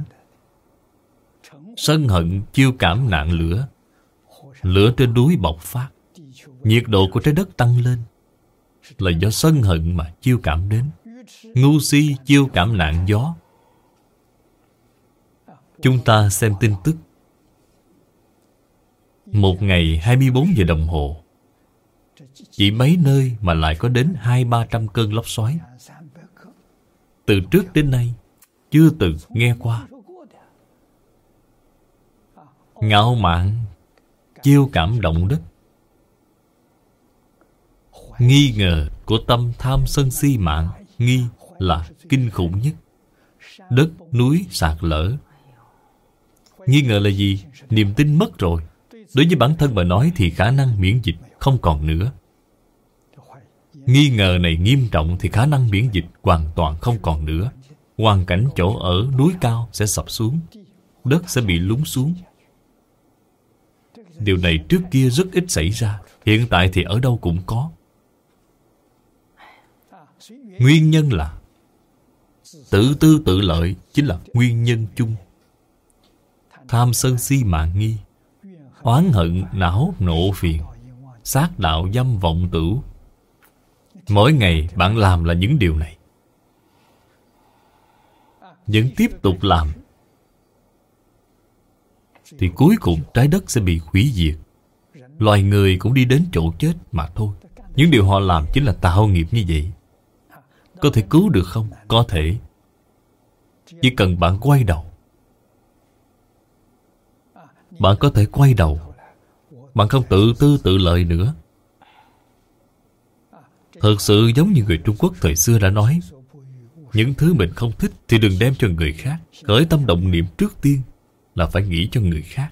Sân hận chiêu cảm nạn lửa. Lửa trên núi bộc phát, nhiệt độ của trái đất tăng lên, là do sân hận mà chiêu cảm đến. Ngu si chiêu cảm nạn gió. Chúng ta xem tin tức, một ngày hai mươi bốn giờ đồng hồ, chỉ mấy nơi mà lại có đến hai ba trăm cơn lốc xoáy. Từ trước đến nay chưa từng nghe qua. Ngạo mạn chiêu cảm động đất. Nghi ngờ của tâm tham sân si mạng, nghi là kinh khủng nhất. Đất núi sạt lở. Nghi ngờ là gì? Niềm tin mất rồi. Đối với bản thân mà nói thì khả năng miễn dịch không còn nữa. Nghi ngờ này nghiêm trọng thì khả năng miễn dịch hoàn toàn không còn nữa. Hoàn cảnh chỗ ở núi cao sẽ sập xuống, đất sẽ bị lún xuống. Điều này trước kia rất ít xảy ra, hiện tại thì ở đâu cũng có. Nguyên nhân là tự tư tự lợi chính là nguyên nhân chung. Tham sân si mạng nghi, oán hận não nộ phiền, sát đạo dâm vọng tửu. Mỗi ngày bạn làm là những điều này, vẫn tiếp tục làm, thì cuối cùng trái đất sẽ bị hủy diệt. Loài người cũng đi đến chỗ chết mà thôi. Những điều họ làm chính là tạo nghiệp như vậy. Có thể cứu được không? Có thể. Chỉ cần bạn quay đầu. Bạn có thể quay đầu. Bạn không tự tư tự lợi nữa. Thật sự giống như người Trung Quốc thời xưa đã nói, những thứ mình không thích thì đừng đem cho người khác. Khởi tâm động niệm trước tiên là phải nghĩ cho người khác.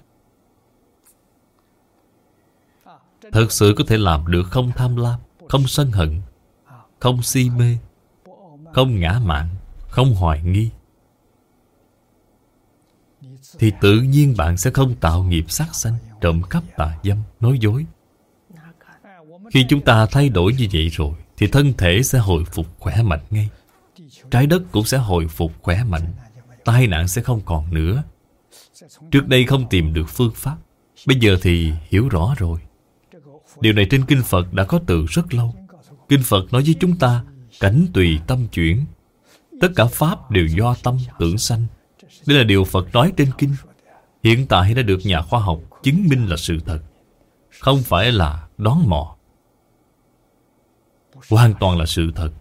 Thật sự có thể làm được không tham lam, không sân hận, không si mê, không ngã mạn, không hoài nghi, thì tự nhiên bạn sẽ không tạo nghiệp sát sanh, trộm cắp, tà dâm, nói dối. Khi chúng ta thay đổi như vậy rồi thì thân thể sẽ hồi phục khỏe mạnh ngay. Trái đất cũng sẽ hồi phục khỏe mạnh. Tai nạn sẽ không còn nữa. Trước đây không tìm được phương pháp, bây giờ thì hiểu rõ rồi. Điều này trên Kinh Phật đã có từ rất lâu. Kinh Phật nói với chúng ta, cảnh tùy tâm chuyển. Tất cả pháp đều do tâm tưởng sanh. Đây là điều Phật nói trên Kinh. Hiện tại đã được nhà khoa học chứng minh là sự thật, không phải là đoán mò. Hoàn toàn là sự thật.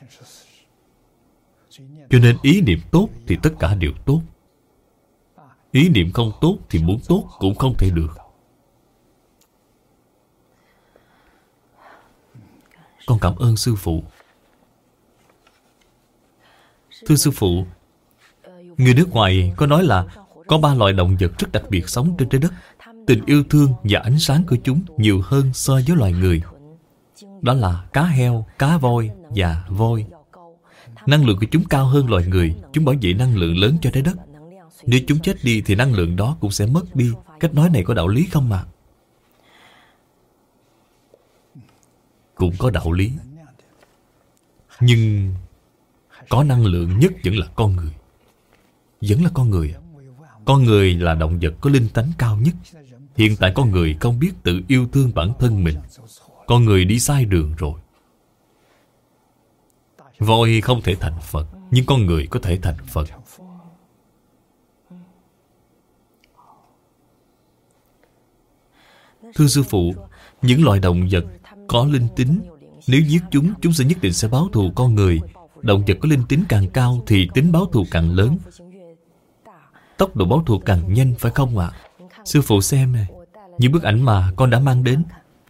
Cho nên ý niệm tốt thì tất cả đều tốt. Ý niệm không tốt thì muốn tốt cũng không thể được. Con cảm ơn sư phụ. Thưa sư phụ, người nước ngoài có nói là có ba loài động vật rất đặc biệt sống trên trái đất. Tình yêu thương và ánh sáng của chúng nhiều hơn so với loài người. Đó là cá heo, cá voi và voi. Năng lượng của chúng cao hơn loài người. Chúng bảo vệ năng lượng lớn cho trái đất. Nếu chúng chết đi thì năng lượng đó cũng sẽ mất đi. Cách nói này có đạo lý không ạ? Cũng có đạo lý. Nhưng có năng lượng nhất vẫn là con người. Vẫn là con người. Con người là động vật có linh tánh cao nhất. Hiện tại con người không biết tự yêu thương bản thân mình. Con người đi sai đường rồi. Voi không thể thành Phật, nhưng con người có thể thành Phật. Thưa sư phụ, những loài động vật có linh tính, nếu giết chúng, chúng sẽ nhất định sẽ báo thù con người. Động vật có linh tính càng cao thì tính báo thù càng lớn, tốc độ báo thù càng nhanh, phải không ạ? Sư phụ xem này, những bức ảnh mà con đã mang đến.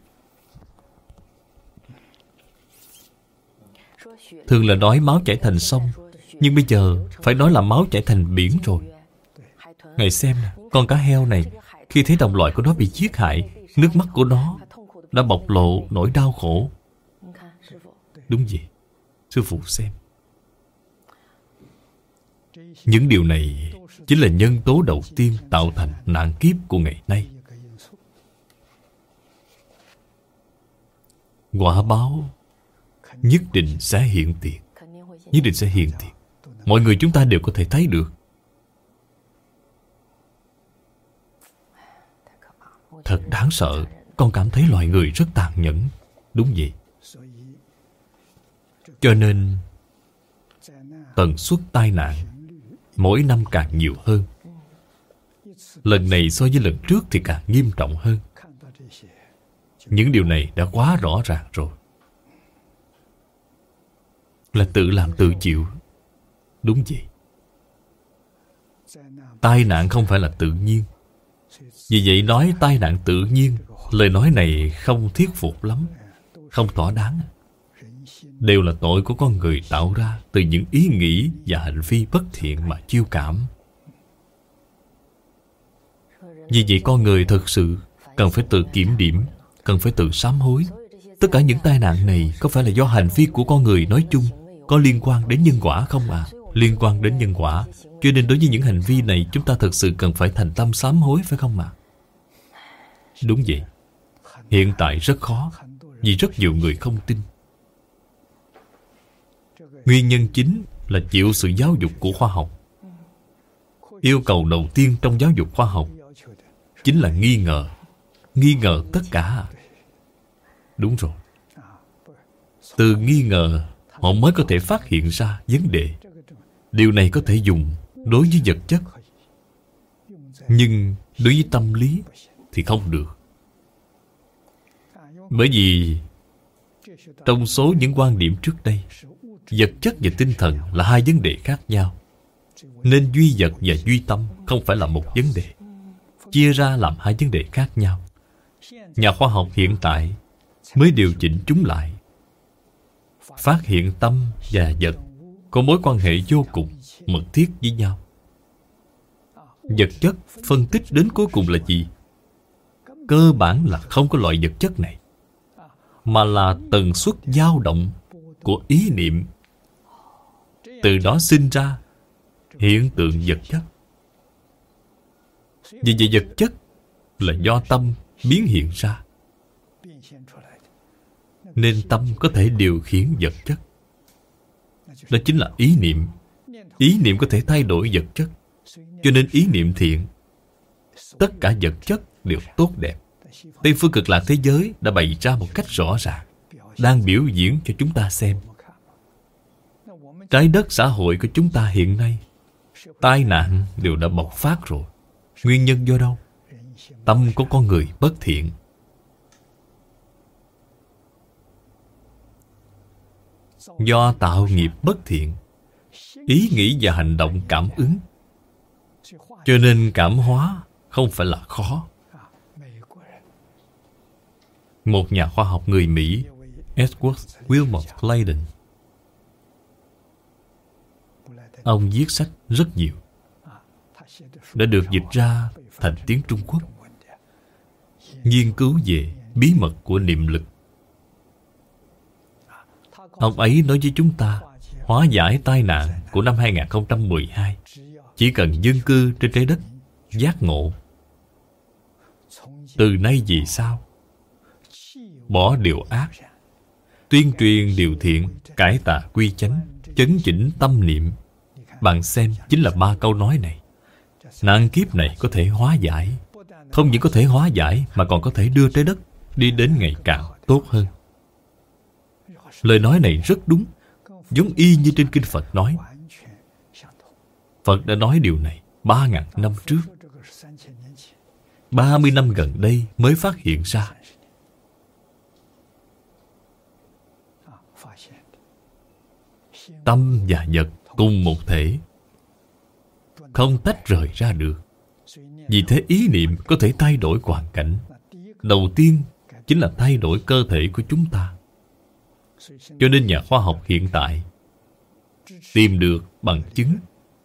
Thường là nói máu chảy thành sông, nhưng bây giờ phải nói là máu chảy thành biển rồi. Ngài xem nè, con cá heo này, khi thấy đồng loại của nó bị giết hại, nước mắt của nó đã bộc lộ nỗi đau khổ. Đúng vậy. Sư phụ xem, những điều này chính là nhân tố đầu tiên tạo thành nạn kiếp của ngày nay. Quả báo nhất định sẽ hiện tiền. Nhất định sẽ hiện tiền. Mọi người chúng ta đều có thể thấy được. Thật đáng sợ. Con cảm thấy loài người rất tàn nhẫn. Đúng vậy. Cho nên tần suất tai nạn mỗi năm càng nhiều hơn. Lần này so với lần trước thì càng nghiêm trọng hơn. Những điều này đã quá rõ ràng rồi. Là tự làm tự chịu. Đúng vậy. Tai nạn không phải là tự nhiên. Vì vậy nói tai nạn tự nhiên, lời nói này không thuyết phục lắm, không thỏa đáng. Đều là tội của con người tạo ra từ những ý nghĩ và hành vi bất thiện mà chiêu cảm. Vì vậy con người thực sự cần phải tự kiểm điểm, cần phải tự sám hối. Tất cả những tai nạn này có phải là do hành vi của con người nói chung, có liên quan đến nhân quả không à? Liên quan đến nhân quả. Cho nên đối với những hành vi này, chúng ta thực sự cần phải thành tâm sám hối, phải không ạ? Đúng vậy. Hiện tại rất khó, vì rất nhiều người không tin. Nguyên nhân chính là chịu sự giáo dục của khoa học. Yêu cầu đầu tiên trong giáo dục khoa học chính là nghi ngờ. Nghi ngờ tất cả. Đúng rồi. Từ nghi ngờ, họ mới có thể phát hiện ra vấn đề. Điều này có thể dùng đối với vật chất, nhưng đối với tâm lý thì không được. Bởi vì trong số những quan điểm trước đây, vật chất và tinh thần là hai vấn đề khác nhau. Nên duy vật và duy tâm không phải là một vấn đề, chia ra làm hai vấn đề khác nhau. Nhà khoa học hiện tại mới điều chỉnh chúng lại, phát hiện tâm và vật có mối quan hệ vô cùng mật thiết với nhau. Vật chất phân tích đến cuối cùng là gì? Cơ bản là không có loại vật chất này, mà là tần suất dao động của ý niệm. Từ đó sinh ra hiện tượng vật chất. Vì vậy vật chất là do tâm biến hiện ra, nên tâm có thể điều khiển vật chất. Đó chính là ý niệm. Ý niệm có thể thay đổi vật chất. Cho nên ý niệm thiện, tất cả vật chất đều tốt đẹp. Tây phương cực lạc thế giới đã bày ra một cách rõ ràng, đang biểu diễn cho chúng ta xem. Trái đất xã hội của chúng ta hiện nay, tai nạn đều đã bộc phát rồi. Nguyên nhân do đâu? Tâm của con người bất thiện. Do tạo nghiệp bất thiện, ý nghĩ và hành động cảm ứng. Cho nên cảm hóa không phải là khó. Một nhà khoa học người Mỹ, Edward Wilmot Clayton, ông viết sách rất nhiều, đã được dịch ra thành tiếng Trung Quốc, nghiên cứu về bí mật của niệm lực. Ông ấy nói với chúng ta, hóa giải tai nạn của năm hai không một hai, chỉ cần dân cư trên trái đất giác ngộ. Từ nay về sau, bỏ điều ác, tuyên truyền điều thiện, cải tà quy chánh, chấn chỉnh tâm niệm. Bạn xem, chính là ba câu nói này. Nạn kiếp này có thể hóa giải. Không những có thể hóa giải mà còn có thể đưa trái đất đi đến ngày càng tốt hơn. Lời nói này rất đúng, giống y như trên kinh Phật nói. Phật đã nói điều này ba ngàn năm trước. Ba mươi năm gần đây mới phát hiện ra. Tâm và vật cùng một thể, không tách rời ra được. Vì thế ý niệm có thể thay đổi hoàn cảnh. Đầu tiên chính là thay đổi cơ thể của chúng ta. Cho nên nhà khoa học hiện tại tìm được bằng chứng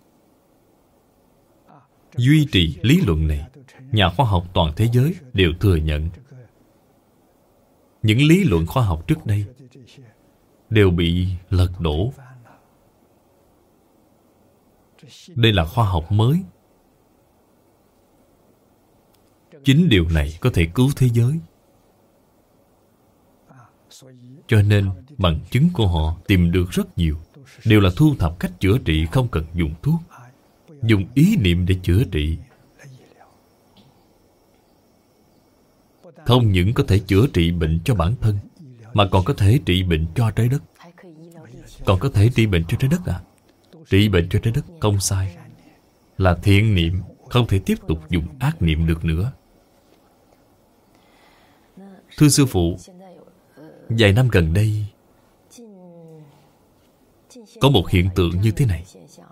duy trì lý luận này. Nhà khoa học toàn thế giới đều thừa nhận những lý luận khoa học trước đây đều bị lật đổ. Đây là khoa học mới. Chính điều này có thể cứu thế giới. Cho nên bằng chứng của họ tìm được rất nhiều, đều là thu thập cách chữa trị không cần dùng thuốc, dùng ý niệm để chữa trị. Không những có thể chữa trị bệnh cho bản thân, mà còn có thể trị bệnh cho trái đất. Còn có thể trị bệnh cho trái đất à? Trị bệnh cho trái đất không sai, là thiện niệm, không thể tiếp tục dùng ác niệm được nữa. Thưa sư phụ, vài năm gần đây có một hiện tượng như thế này.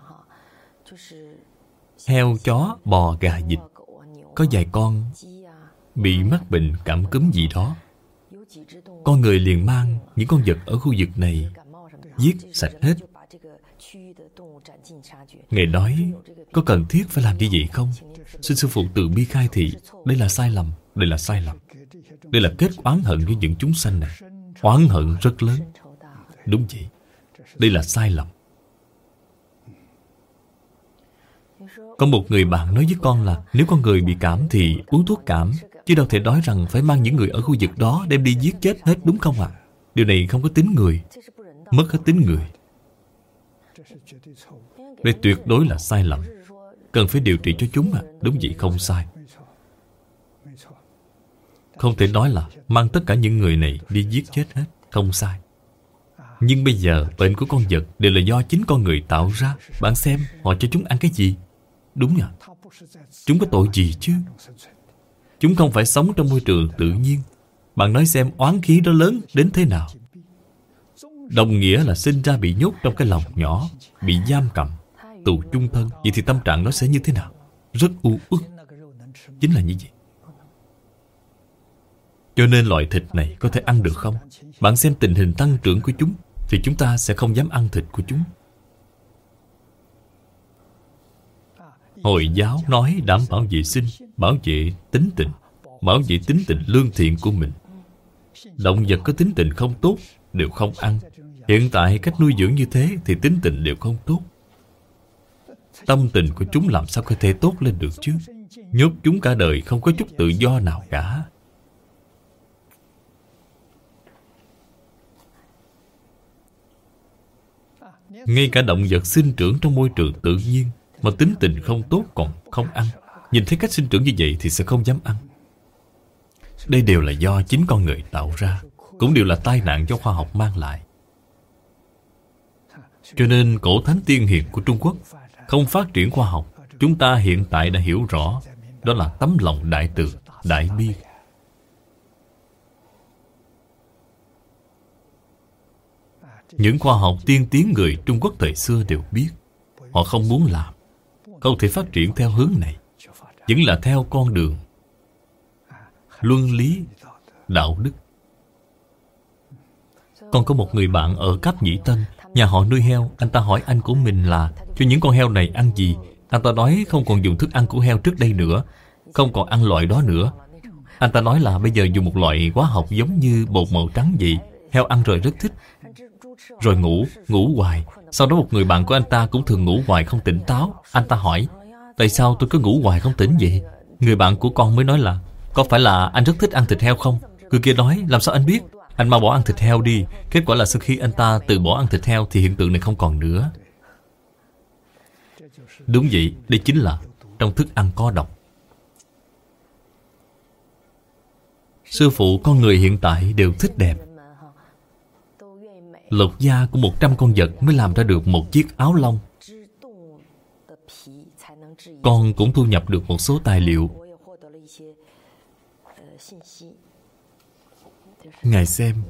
Heo, chó, bò, gà, vịt, có vài con bị mắc bệnh cảm cúm gì đó. Con người liền mang những con vật ở khu vực này giết sạch hết. Ngài nói, có cần thiết phải làm như vậy không? Xin sư phụ từ bi khai thị, đây là sai lầm, đây là sai lầm. Đây là kết oán hận với những chúng sanh này. Oán hận rất lớn. Đúng vậy, đây là sai lầm. Có một người bạn nói với con là nếu con người bị cảm thì uống thuốc cảm, chứ đâu thể nói rằng phải mang những người ở khu vực đó đem đi giết chết hết, đúng không ạ? À? Điều này không có tính người, mất hết tính người. Đây tuyệt đối là sai lầm. Cần phải điều trị cho chúng à? Đúng vậy, không sai. Không thể nói là mang tất cả những người này đi giết chết hết, không sai. Nhưng bây giờ bệnh của con vật đều là do chính con người tạo ra. Bạn xem họ cho chúng ăn cái gì? Đúng nhỉ? Chúng có tội gì chứ? Chúng không phải sống trong môi trường tự nhiên. Bạn nói xem oán khí đó lớn đến thế nào. Đồng nghĩa là sinh ra bị nhốt trong cái lòng nhỏ, bị giam cầm, tù chung thân. Vậy thì tâm trạng nó sẽ như thế nào? Rất u uất. Chính là như vậy. Cho nên loại thịt này có thể ăn được không? Bạn xem tình hình tăng trưởng của chúng thì chúng ta sẽ không dám ăn thịt của chúng. Hồi giáo nói đảm bảo vệ sinh, bảo vệ tính tình, bảo vệ tính tình lương thiện của mình. Động vật có tính tình không tốt đều không ăn. Hiện tại cách nuôi dưỡng như thế thì tính tình đều không tốt. Tâm tình của chúng làm sao có thể tốt lên được chứ? Nhốt chúng cả đời không có chút tự do nào cả. Ngay cả động vật sinh trưởng trong môi trường tự nhiên mà tính tình không tốt còn không ăn. Nhìn thấy cách sinh trưởng như vậy thì sẽ không dám ăn. Đây đều là do chính con người tạo ra, cũng đều là tai nạn do khoa học mang lại. Cho nên cổ thánh tiên hiền của Trung Quốc không phát triển khoa học. Chúng ta hiện tại đã hiểu rõ, đó là tấm lòng đại từ, đại bi. Những khoa học tiên tiến người Trung Quốc thời xưa đều biết. Họ không muốn làm, không thể phát triển theo hướng này, vẫn là theo con đường luân lý, đạo đức. Còn có một người bạn ở Cáp Nhĩ Tân, nhà họ nuôi heo. Anh ta hỏi anh của mình là cho những con heo này ăn gì. Anh ta nói không còn dùng thức ăn của heo trước đây nữa, không còn ăn loại đó nữa. Anh ta nói là bây giờ dùng một loại hóa học giống như bột màu trắng vậy. Heo ăn rồi rất thích. Rồi ngủ, ngủ hoài. Sau đó một người bạn của anh ta cũng thường ngủ hoài không tỉnh táo. Anh ta hỏi, tại sao tôi cứ ngủ hoài không tỉnh vậy? Người bạn của con mới nói là, có phải là anh rất thích ăn thịt heo không? Người kia nói, làm sao anh biết? Anh mau bỏ ăn thịt heo đi. Kết quả là sau khi anh ta từ bỏ ăn thịt heo thì hiện tượng này không còn nữa. Đúng vậy, đây chính là trong thức ăn có độc. Sư phụ con người hiện tại đều thích đẹp. Lột da của một trăm con vật mới làm ra được một chiếc áo lông. Con cũng thu nhập được một số tài liệu. Ngài xem,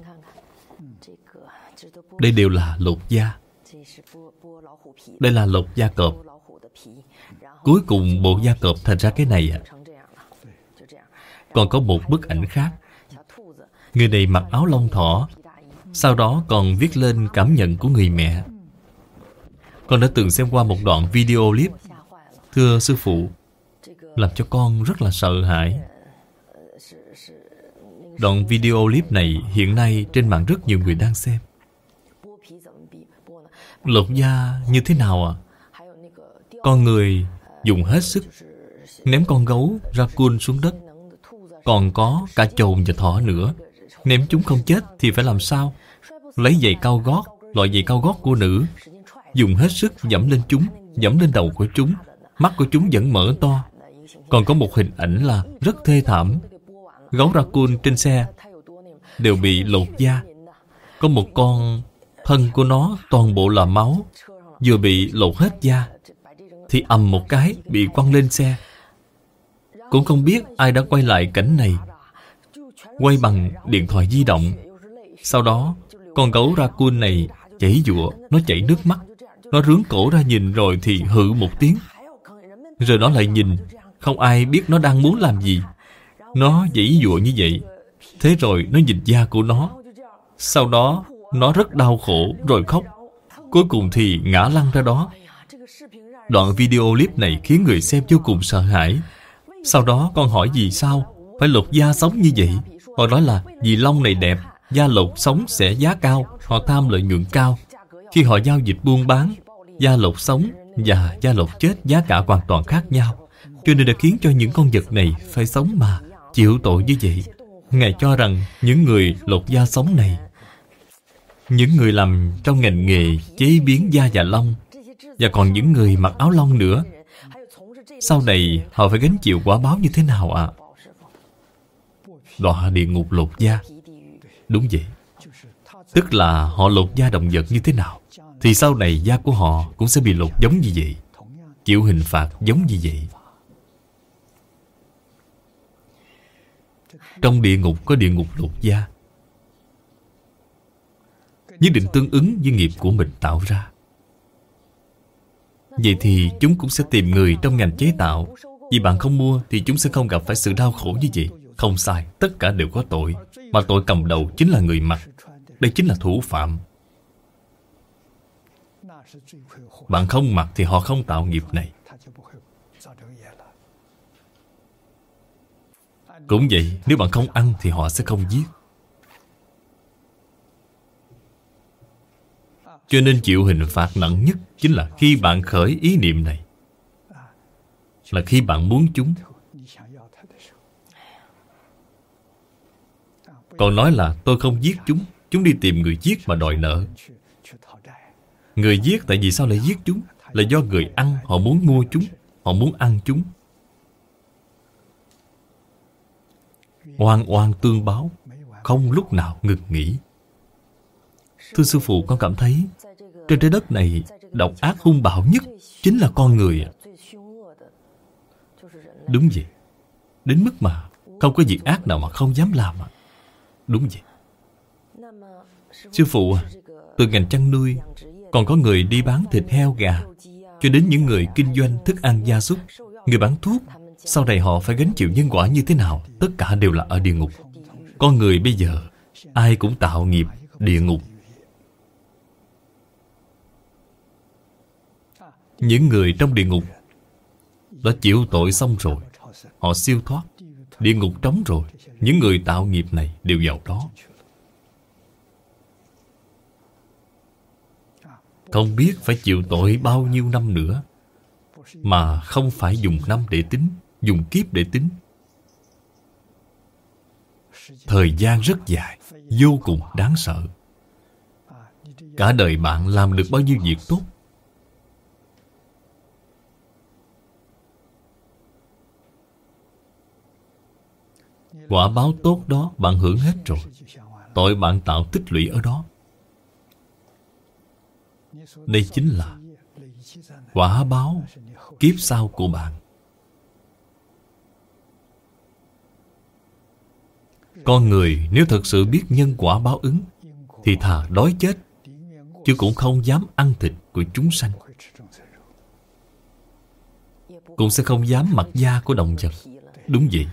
đây đều là lột da. Đây là lột da cọp. Cuối cùng bộ da cọp thành ra cái này à. Còn có một bức ảnh khác. Người này mặc áo lông thỏ, sau đó còn viết lên cảm nhận của người mẹ. Con đã từng xem qua một đoạn video clip. Thưa sư phụ, làm cho con rất là sợ hãi. Đoạn video clip này hiện nay trên mạng rất nhiều người đang xem. Lột da như thế nào à? Con người dùng hết sức ném con gấu raccoon xuống đất. Còn có cả chồn và thỏ nữa. Ném chúng không chết thì phải làm sao? Lấy giày cao gót, loại giày cao gót của nữ, dùng hết sức dẫm lên chúng, dẫm lên đầu của chúng. Mắt của chúng vẫn mở to. Còn có một hình ảnh là rất thê thảm. Gấu raccoon trên xe đều bị lột da. Có một con thân của nó toàn bộ là máu, vừa bị lột hết da thì ầm một cái bị quăng lên xe. Cũng không biết ai đã quay lại cảnh này, quay bằng điện thoại di động. Sau đó con gấu raccoon này chảy giụa, nó chảy nước mắt. Nó rướn cổ ra nhìn rồi thì hự một tiếng. Rồi nó lại nhìn, không ai biết nó đang muốn làm gì. Nó giãy giụa như vậy. Thế rồi nó nhìn da của nó. Sau đó nó rất đau khổ rồi khóc. Cuối cùng thì ngã lăn ra đó. Đoạn video clip này khiến người xem vô cùng sợ hãi. Sau đó con hỏi vì sao phải lột da sống như vậy. Họ nói là vì lông này đẹp, da lột sống sẽ giá cao. Họ tham lợi nhuận cao. Khi họ giao dịch buôn bán, da lột sống và da lột chết giá cả hoàn toàn khác nhau. Cho nên đã khiến cho những con vật này phải sống mà chịu tội như vậy. Ngài cho rằng những người lột da sống này, những người làm trong ngành nghề chế biến da và lông, và còn những người mặc áo lông nữa, sau này họ phải gánh chịu quả báo như thế nào ạ? À? Đọa địa ngục lột da. Đúng vậy. Tức là họ lột da động vật như thế nào, thì sau này da của họ cũng sẽ bị lột giống như vậy, chịu hình phạt giống như vậy. Trong địa ngục có địa ngục lột da, nhất định tương ứng với nghiệp của mình tạo ra. Vậy thì chúng cũng sẽ tìm người trong ngành chế tạo. Vì bạn không mua thì chúng sẽ không gặp phải sự đau khổ như vậy. Không sai, tất cả đều có tội. Mà tội cầm đầu chính là người mặc. Đây chính là thủ phạm. Bạn không mặc thì họ không tạo nghiệp này. Cũng vậy, nếu bạn không ăn thì họ sẽ không giết. Cho nên chịu hình phạt nặng nhất chính là khi bạn khởi ý niệm này, là khi bạn muốn chúng. Còn nói là tôi không giết chúng, chúng đi tìm người giết mà đòi nợ. Người giết tại vì sao lại giết chúng? Là do người ăn, họ muốn mua chúng, họ muốn ăn chúng. Oan oan tương báo, không lúc nào ngừng nghỉ. Thưa sư phụ, con cảm thấy trên trái đất này độc ác hung bạo nhất chính là con người. Đúng vậy. Đến mức mà không có việc ác nào mà không dám làm. Đúng vậy. Sư phụ, từ ngành chăn nuôi còn có người đi bán thịt heo gà, cho đến những người kinh doanh thức ăn gia súc, người bán thuốc, sau này họ phải gánh chịu nhân quả như thế nào? Tất cả đều là ở địa ngục. Con người bây giờ ai cũng tạo nghiệp địa ngục. Những người trong địa ngục đã chịu tội xong rồi, họ siêu thoát. Địa ngục trống rồi, những người tạo nghiệp này đều vào đó. Không biết phải chịu tội bao nhiêu năm nữa, mà không phải dùng năm để tính, dùng kiếp để tính. Thời gian rất dài, vô cùng đáng sợ. Cả đời bạn làm được bao nhiêu việc tốt? Quả báo tốt đó bạn hưởng hết rồi. Tội bạn tạo tích lũy ở đó. Đây chính là quả báo kiếp sau của bạn. Con người nếu thật sự biết nhân quả báo ứng thì thà đói chết, chứ cũng không dám ăn thịt của chúng sanh, cũng sẽ không dám mặc da của động vật. Đúng vậy.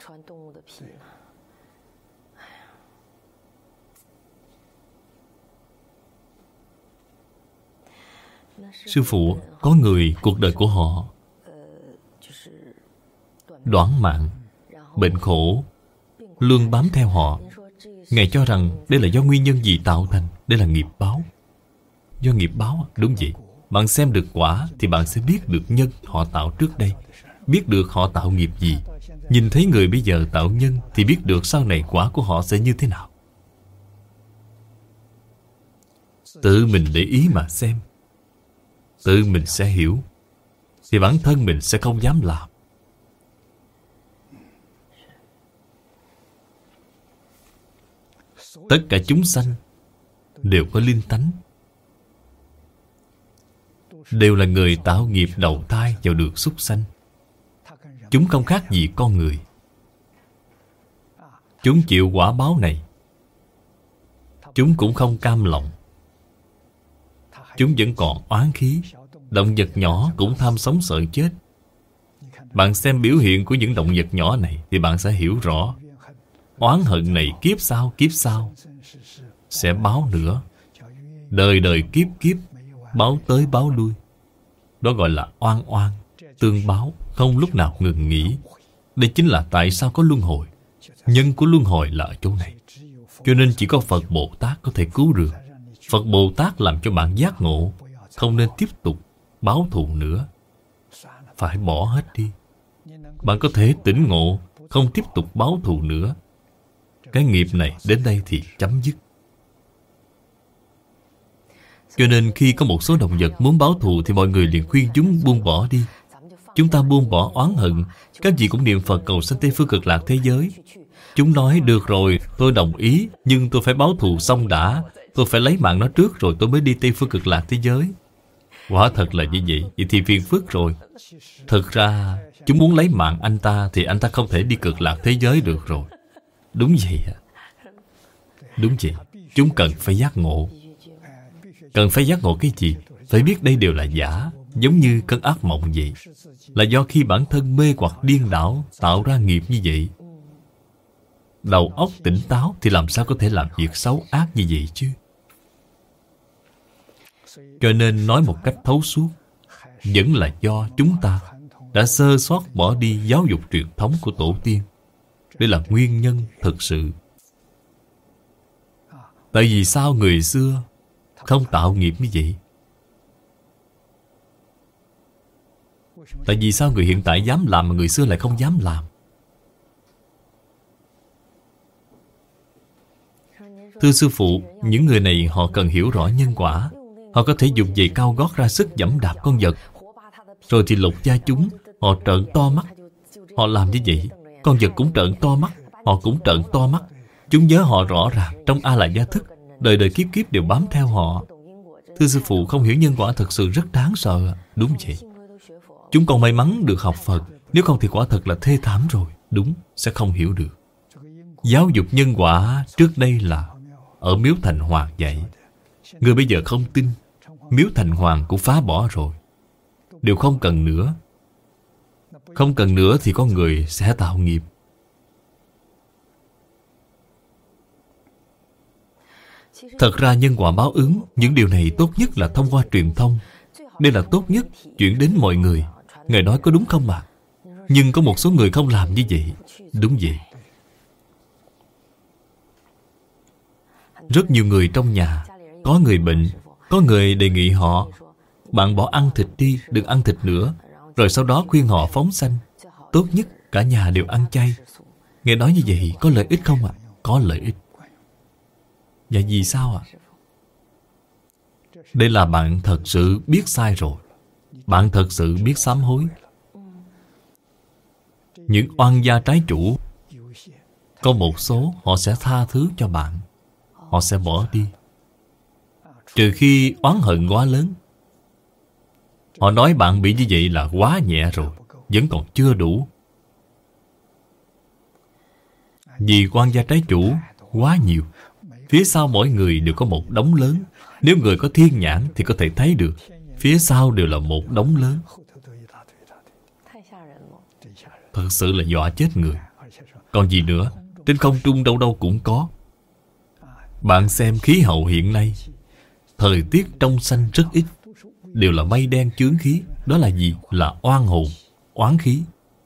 Sư phụ, có người cuộc đời của họ đoản mạng, bệnh khổ luôn bám theo họ. Ngài cho rằng đây là do nguyên nhân gì tạo thành? Đây là nghiệp báo. Do nghiệp báo, đúng vậy. Bạn xem được quả thì bạn sẽ biết được nhân họ tạo trước đây, biết được họ tạo nghiệp gì. Nhìn thấy người bây giờ tạo nhân thì biết được sau này quả của họ sẽ như thế nào. Tự mình để ý mà xem, tự mình sẽ hiểu, thì bản thân mình sẽ không dám làm. Tất cả chúng sanh đều có linh tánh, đều là người tạo nghiệp đầu thai vào được súc sanh. Chúng không khác gì con người. Chúng chịu quả báo này, chúng cũng không cam lòng. Chúng vẫn còn oán khí. Động vật nhỏ cũng tham sống sợ chết. Bạn xem biểu hiện của những động vật nhỏ này thì bạn sẽ hiểu rõ. Oán hận này kiếp sau kiếp sau sẽ báo nữa. Đời đời kiếp kiếp báo tới báo lui. Đó gọi là oan oan, tương báo, không lúc nào ngừng nghỉ. Đây chính là tại sao có luân hồi. Nhân của luân hồi là ở chỗ này. Cho nên chỉ có Phật Bồ Tát có thể cứu được. Phật Bồ Tát làm cho bạn giác ngộ, không nên tiếp tục báo thù nữa. Phải bỏ hết đi. Bạn có thể tỉnh ngộ, không tiếp tục báo thù nữa. Cái nghiệp này đến đây thì chấm dứt. Cho nên khi có một số động vật muốn báo thù thì mọi người liền khuyên chúng buông bỏ đi. Chúng ta buông bỏ oán hận. Các vị cũng niệm Phật cầu sanh Tây Phương Cực Lạc thế giới. Chúng nói được rồi, tôi đồng ý, nhưng tôi phải báo thù xong đã. Tôi phải lấy mạng nó trước rồi tôi mới đi Tây Phương Cực Lạc thế giới. Quả thật là như vậy. Vậy thì phiền phức rồi. Thực ra chúng muốn lấy mạng anh ta thì anh ta không thể đi Cực Lạc thế giới được rồi. Đúng vậy ạ. Đúng vậy. Chúng cần phải giác ngộ. Cần phải giác ngộ cái gì? Phải biết đây đều là giả. Giống như cơn ác mộng vậy. Là do khi bản thân mê hoặc điên đảo tạo ra nghiệp như vậy. Đầu óc tỉnh táo thì làm sao có thể làm việc xấu ác như vậy chứ? Cho nên nói một cách thấu suốt, vẫn là do chúng ta đã sơ sót bỏ đi giáo dục truyền thống của tổ tiên. Đây là nguyên nhân thực sự. Tại vì sao người xưa không tạo nghiệp như vậy? Tại vì sao người hiện tại dám làm mà người xưa lại không dám làm? Thưa sư phụ, những người này họ cần hiểu rõ nhân quả. Họ có thể dùng giày cao gót ra sức giẫm đạp con vật, rồi thì lột da chúng. Họ trợn to mắt. Họ làm như vậy, con vật cũng trợn to mắt. Họ cũng trợn to mắt. Chúng nhớ họ rõ ràng trong A Lại Gia Thức, đời đời kiếp kiếp đều bám theo họ. Thưa sư phụ, không hiểu nhân quả thật sự rất đáng sợ. Đúng vậy. Chúng còn may mắn được học Phật. Nếu không thì quả thật là thê thảm rồi. Đúng, sẽ không hiểu được. Giáo dục nhân quả trước đây là ở Miếu Thành Hoàng dạy. Người bây giờ không tin, Miếu Thành Hoàng cũng phá bỏ rồi. Đều không cần nữa. Không cần nữa thì con người sẽ tạo nghiệp. Thật ra nhân quả báo ứng, những điều này tốt nhất là thông qua truyền thông. Đây là tốt nhất, chuyển đến mọi người. Ngài nói có đúng không mà? Nhưng có một số người không làm như vậy. Đúng vậy. Rất nhiều người trong nhà, có người bệnh, có người đề nghị họ, bạn bỏ ăn thịt đi, đừng ăn thịt nữa. Rồi sau đó khuyên họ phóng sanh. Tốt nhất cả nhà đều ăn chay. Ngài nói như vậy có lợi ích không ạ? À? Có lợi ích. Và vì sao ạ? À? Đây là bạn thật sự biết sai rồi. Bạn thật sự biết sám hối. Những oan gia trái chủ Có một số họ sẽ tha thứ cho bạn, họ sẽ bỏ đi. Trừ khi oán hận quá lớn. Họ nói bạn bị như vậy là quá nhẹ rồi, vẫn còn chưa đủ. Vì quan gia trái chủ quá nhiều, phía sau mỗi người đều có một đống lớn. Nếu người có thiên nhãn thì có thể thấy được, phía sau đều là một đống lớn. Thật sự là dọa chết người. Còn gì nữa, trên không trung đâu đâu cũng có. Bạn xem khí hậu hiện nay, thời tiết trong xanh rất ít, đều là mây đen chướng khí. Đó là gì? Là oan hồn, oán khí.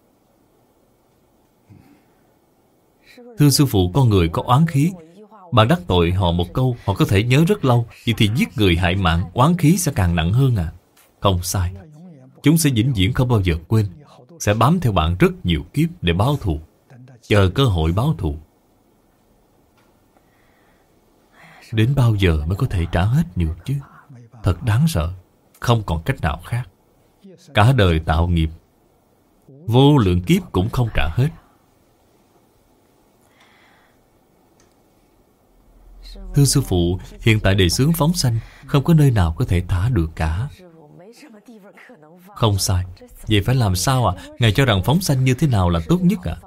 Thưa sư phụ, con người có oán khí. Bạn đắc tội họ một câu, họ có thể nhớ rất lâu. Vậy thì giết người hại mạng, oán khí sẽ càng nặng hơn à? Không sai. Chúng sẽ vĩnh viễn không bao giờ quên, sẽ bám theo bạn rất nhiều kiếp để báo thù, chờ cơ hội báo thù. Đến bao giờ mới có thể trả hết được chứ? Thật đáng sợ. Không còn cách nào khác. Cả đời tạo nghiệp, vô lượng kiếp cũng không trả hết. Thưa sư phụ, hiện tại đề xướng phóng sanh, không có nơi nào có thể thả được cả. Không sai. Vậy phải làm sao à? Ngài cho rằng phóng sanh như thế nào là tốt nhất à?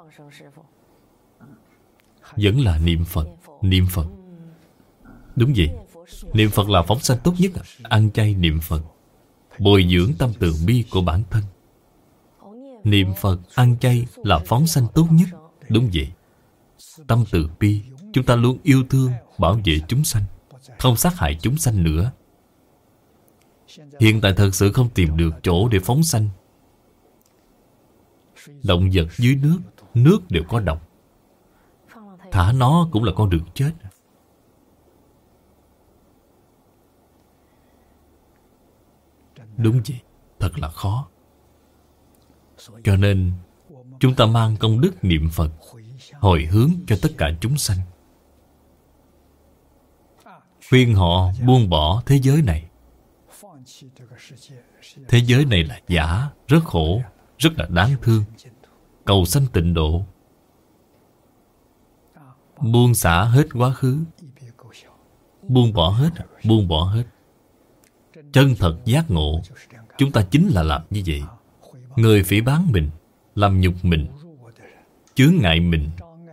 Vẫn là niệm Phật. Niệm Phật. Đúng vậy. Niệm Phật là phóng sanh tốt nhất à? Ăn chay niệm Phật, bồi dưỡng tâm từ bi của bản thân. Niệm Phật, ăn chay là phóng sanh tốt nhất. Đúng vậy. Tâm từ bi, chúng ta luôn yêu thương, bảo vệ chúng sanh, không sát hại chúng sanh nữa. Hiện tại thật sự không tìm được chỗ để phóng sanh. Động vật dưới nước, nước đều có độc. Thả nó cũng là con đường chết. Đúng vậy, thật là khó. Cho nên chúng ta mang công đức niệm Phật, hồi hướng cho tất cả chúng sanh, khuyên họ buông bỏ thế giới này. Thế giới này là giả, rất khổ, rất là đáng thương. Cầu sanh tịnh độ, buông xả hết quá khứ, buông bỏ hết, buông bỏ hết. Chân thật giác ngộ, chúng ta chính là làm như vậy. Người phỉ báng mình, làm nhục mình, chướng ngại mình,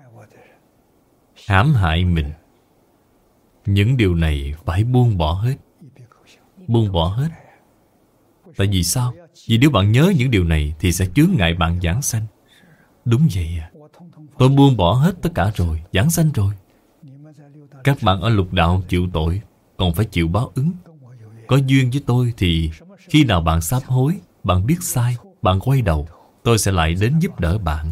hãm hại mình, những điều này phải buông bỏ hết. Buông bỏ hết. Tại vì sao? Vì nếu bạn nhớ những điều này thì sẽ chướng ngại bạn giảng sanh. Đúng vậy à. Tôi buông bỏ hết tất cả rồi, giảng sanh rồi. Các bạn ở lục đạo chịu tội, còn phải chịu báo ứng. Có duyên với tôi thì khi nào bạn sám hối, bạn biết sai, bạn quay đầu, tôi sẽ lại đến giúp đỡ bạn.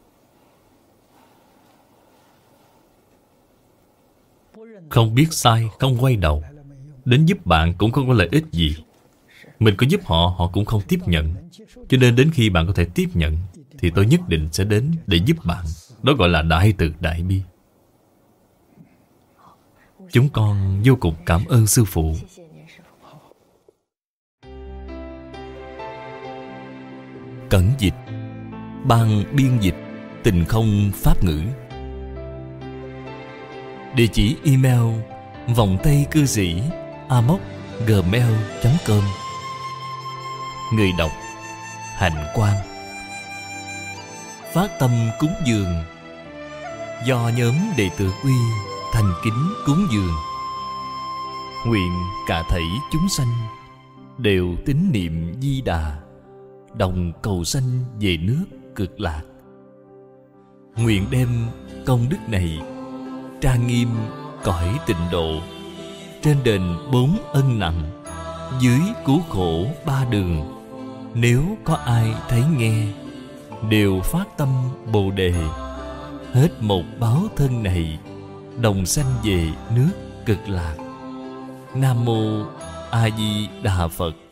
Không biết sai, không quay đầu, đến giúp bạn cũng không có lợi ích gì. Mình có giúp họ, họ cũng không tiếp nhận. Cho nên đến khi bạn có thể tiếp nhận thì tôi nhất định sẽ đến để giúp bạn. Đó gọi là đại từ đại bi. Chúng con vô cùng cảm ơn sư phụ. Cẩn dịch, ban biên dịch Tình Không Pháp Ngữ. Địa chỉ email vòng tay cư sĩ a m o c gmail chấm com. Người đọc Hạnh Quang. Phát tâm cúng dường do nhóm đệ tử Uy thành kính cúng dường. Nguyện cả thảy chúng sanh đều tín niệm Di Đà, đồng cầu sanh về nước Cực Lạc. Nguyện đem công đức này trang nghiêm cõi tịnh độ, trên đền bốn ân nặng, dưới cứu khổ ba đường. Nếu có ai thấy nghe, đều phát tâm Bồ Đề, hết một báo thân này, đồng sanh về nước Cực Lạc. Nam Mô A Di Đà Phật.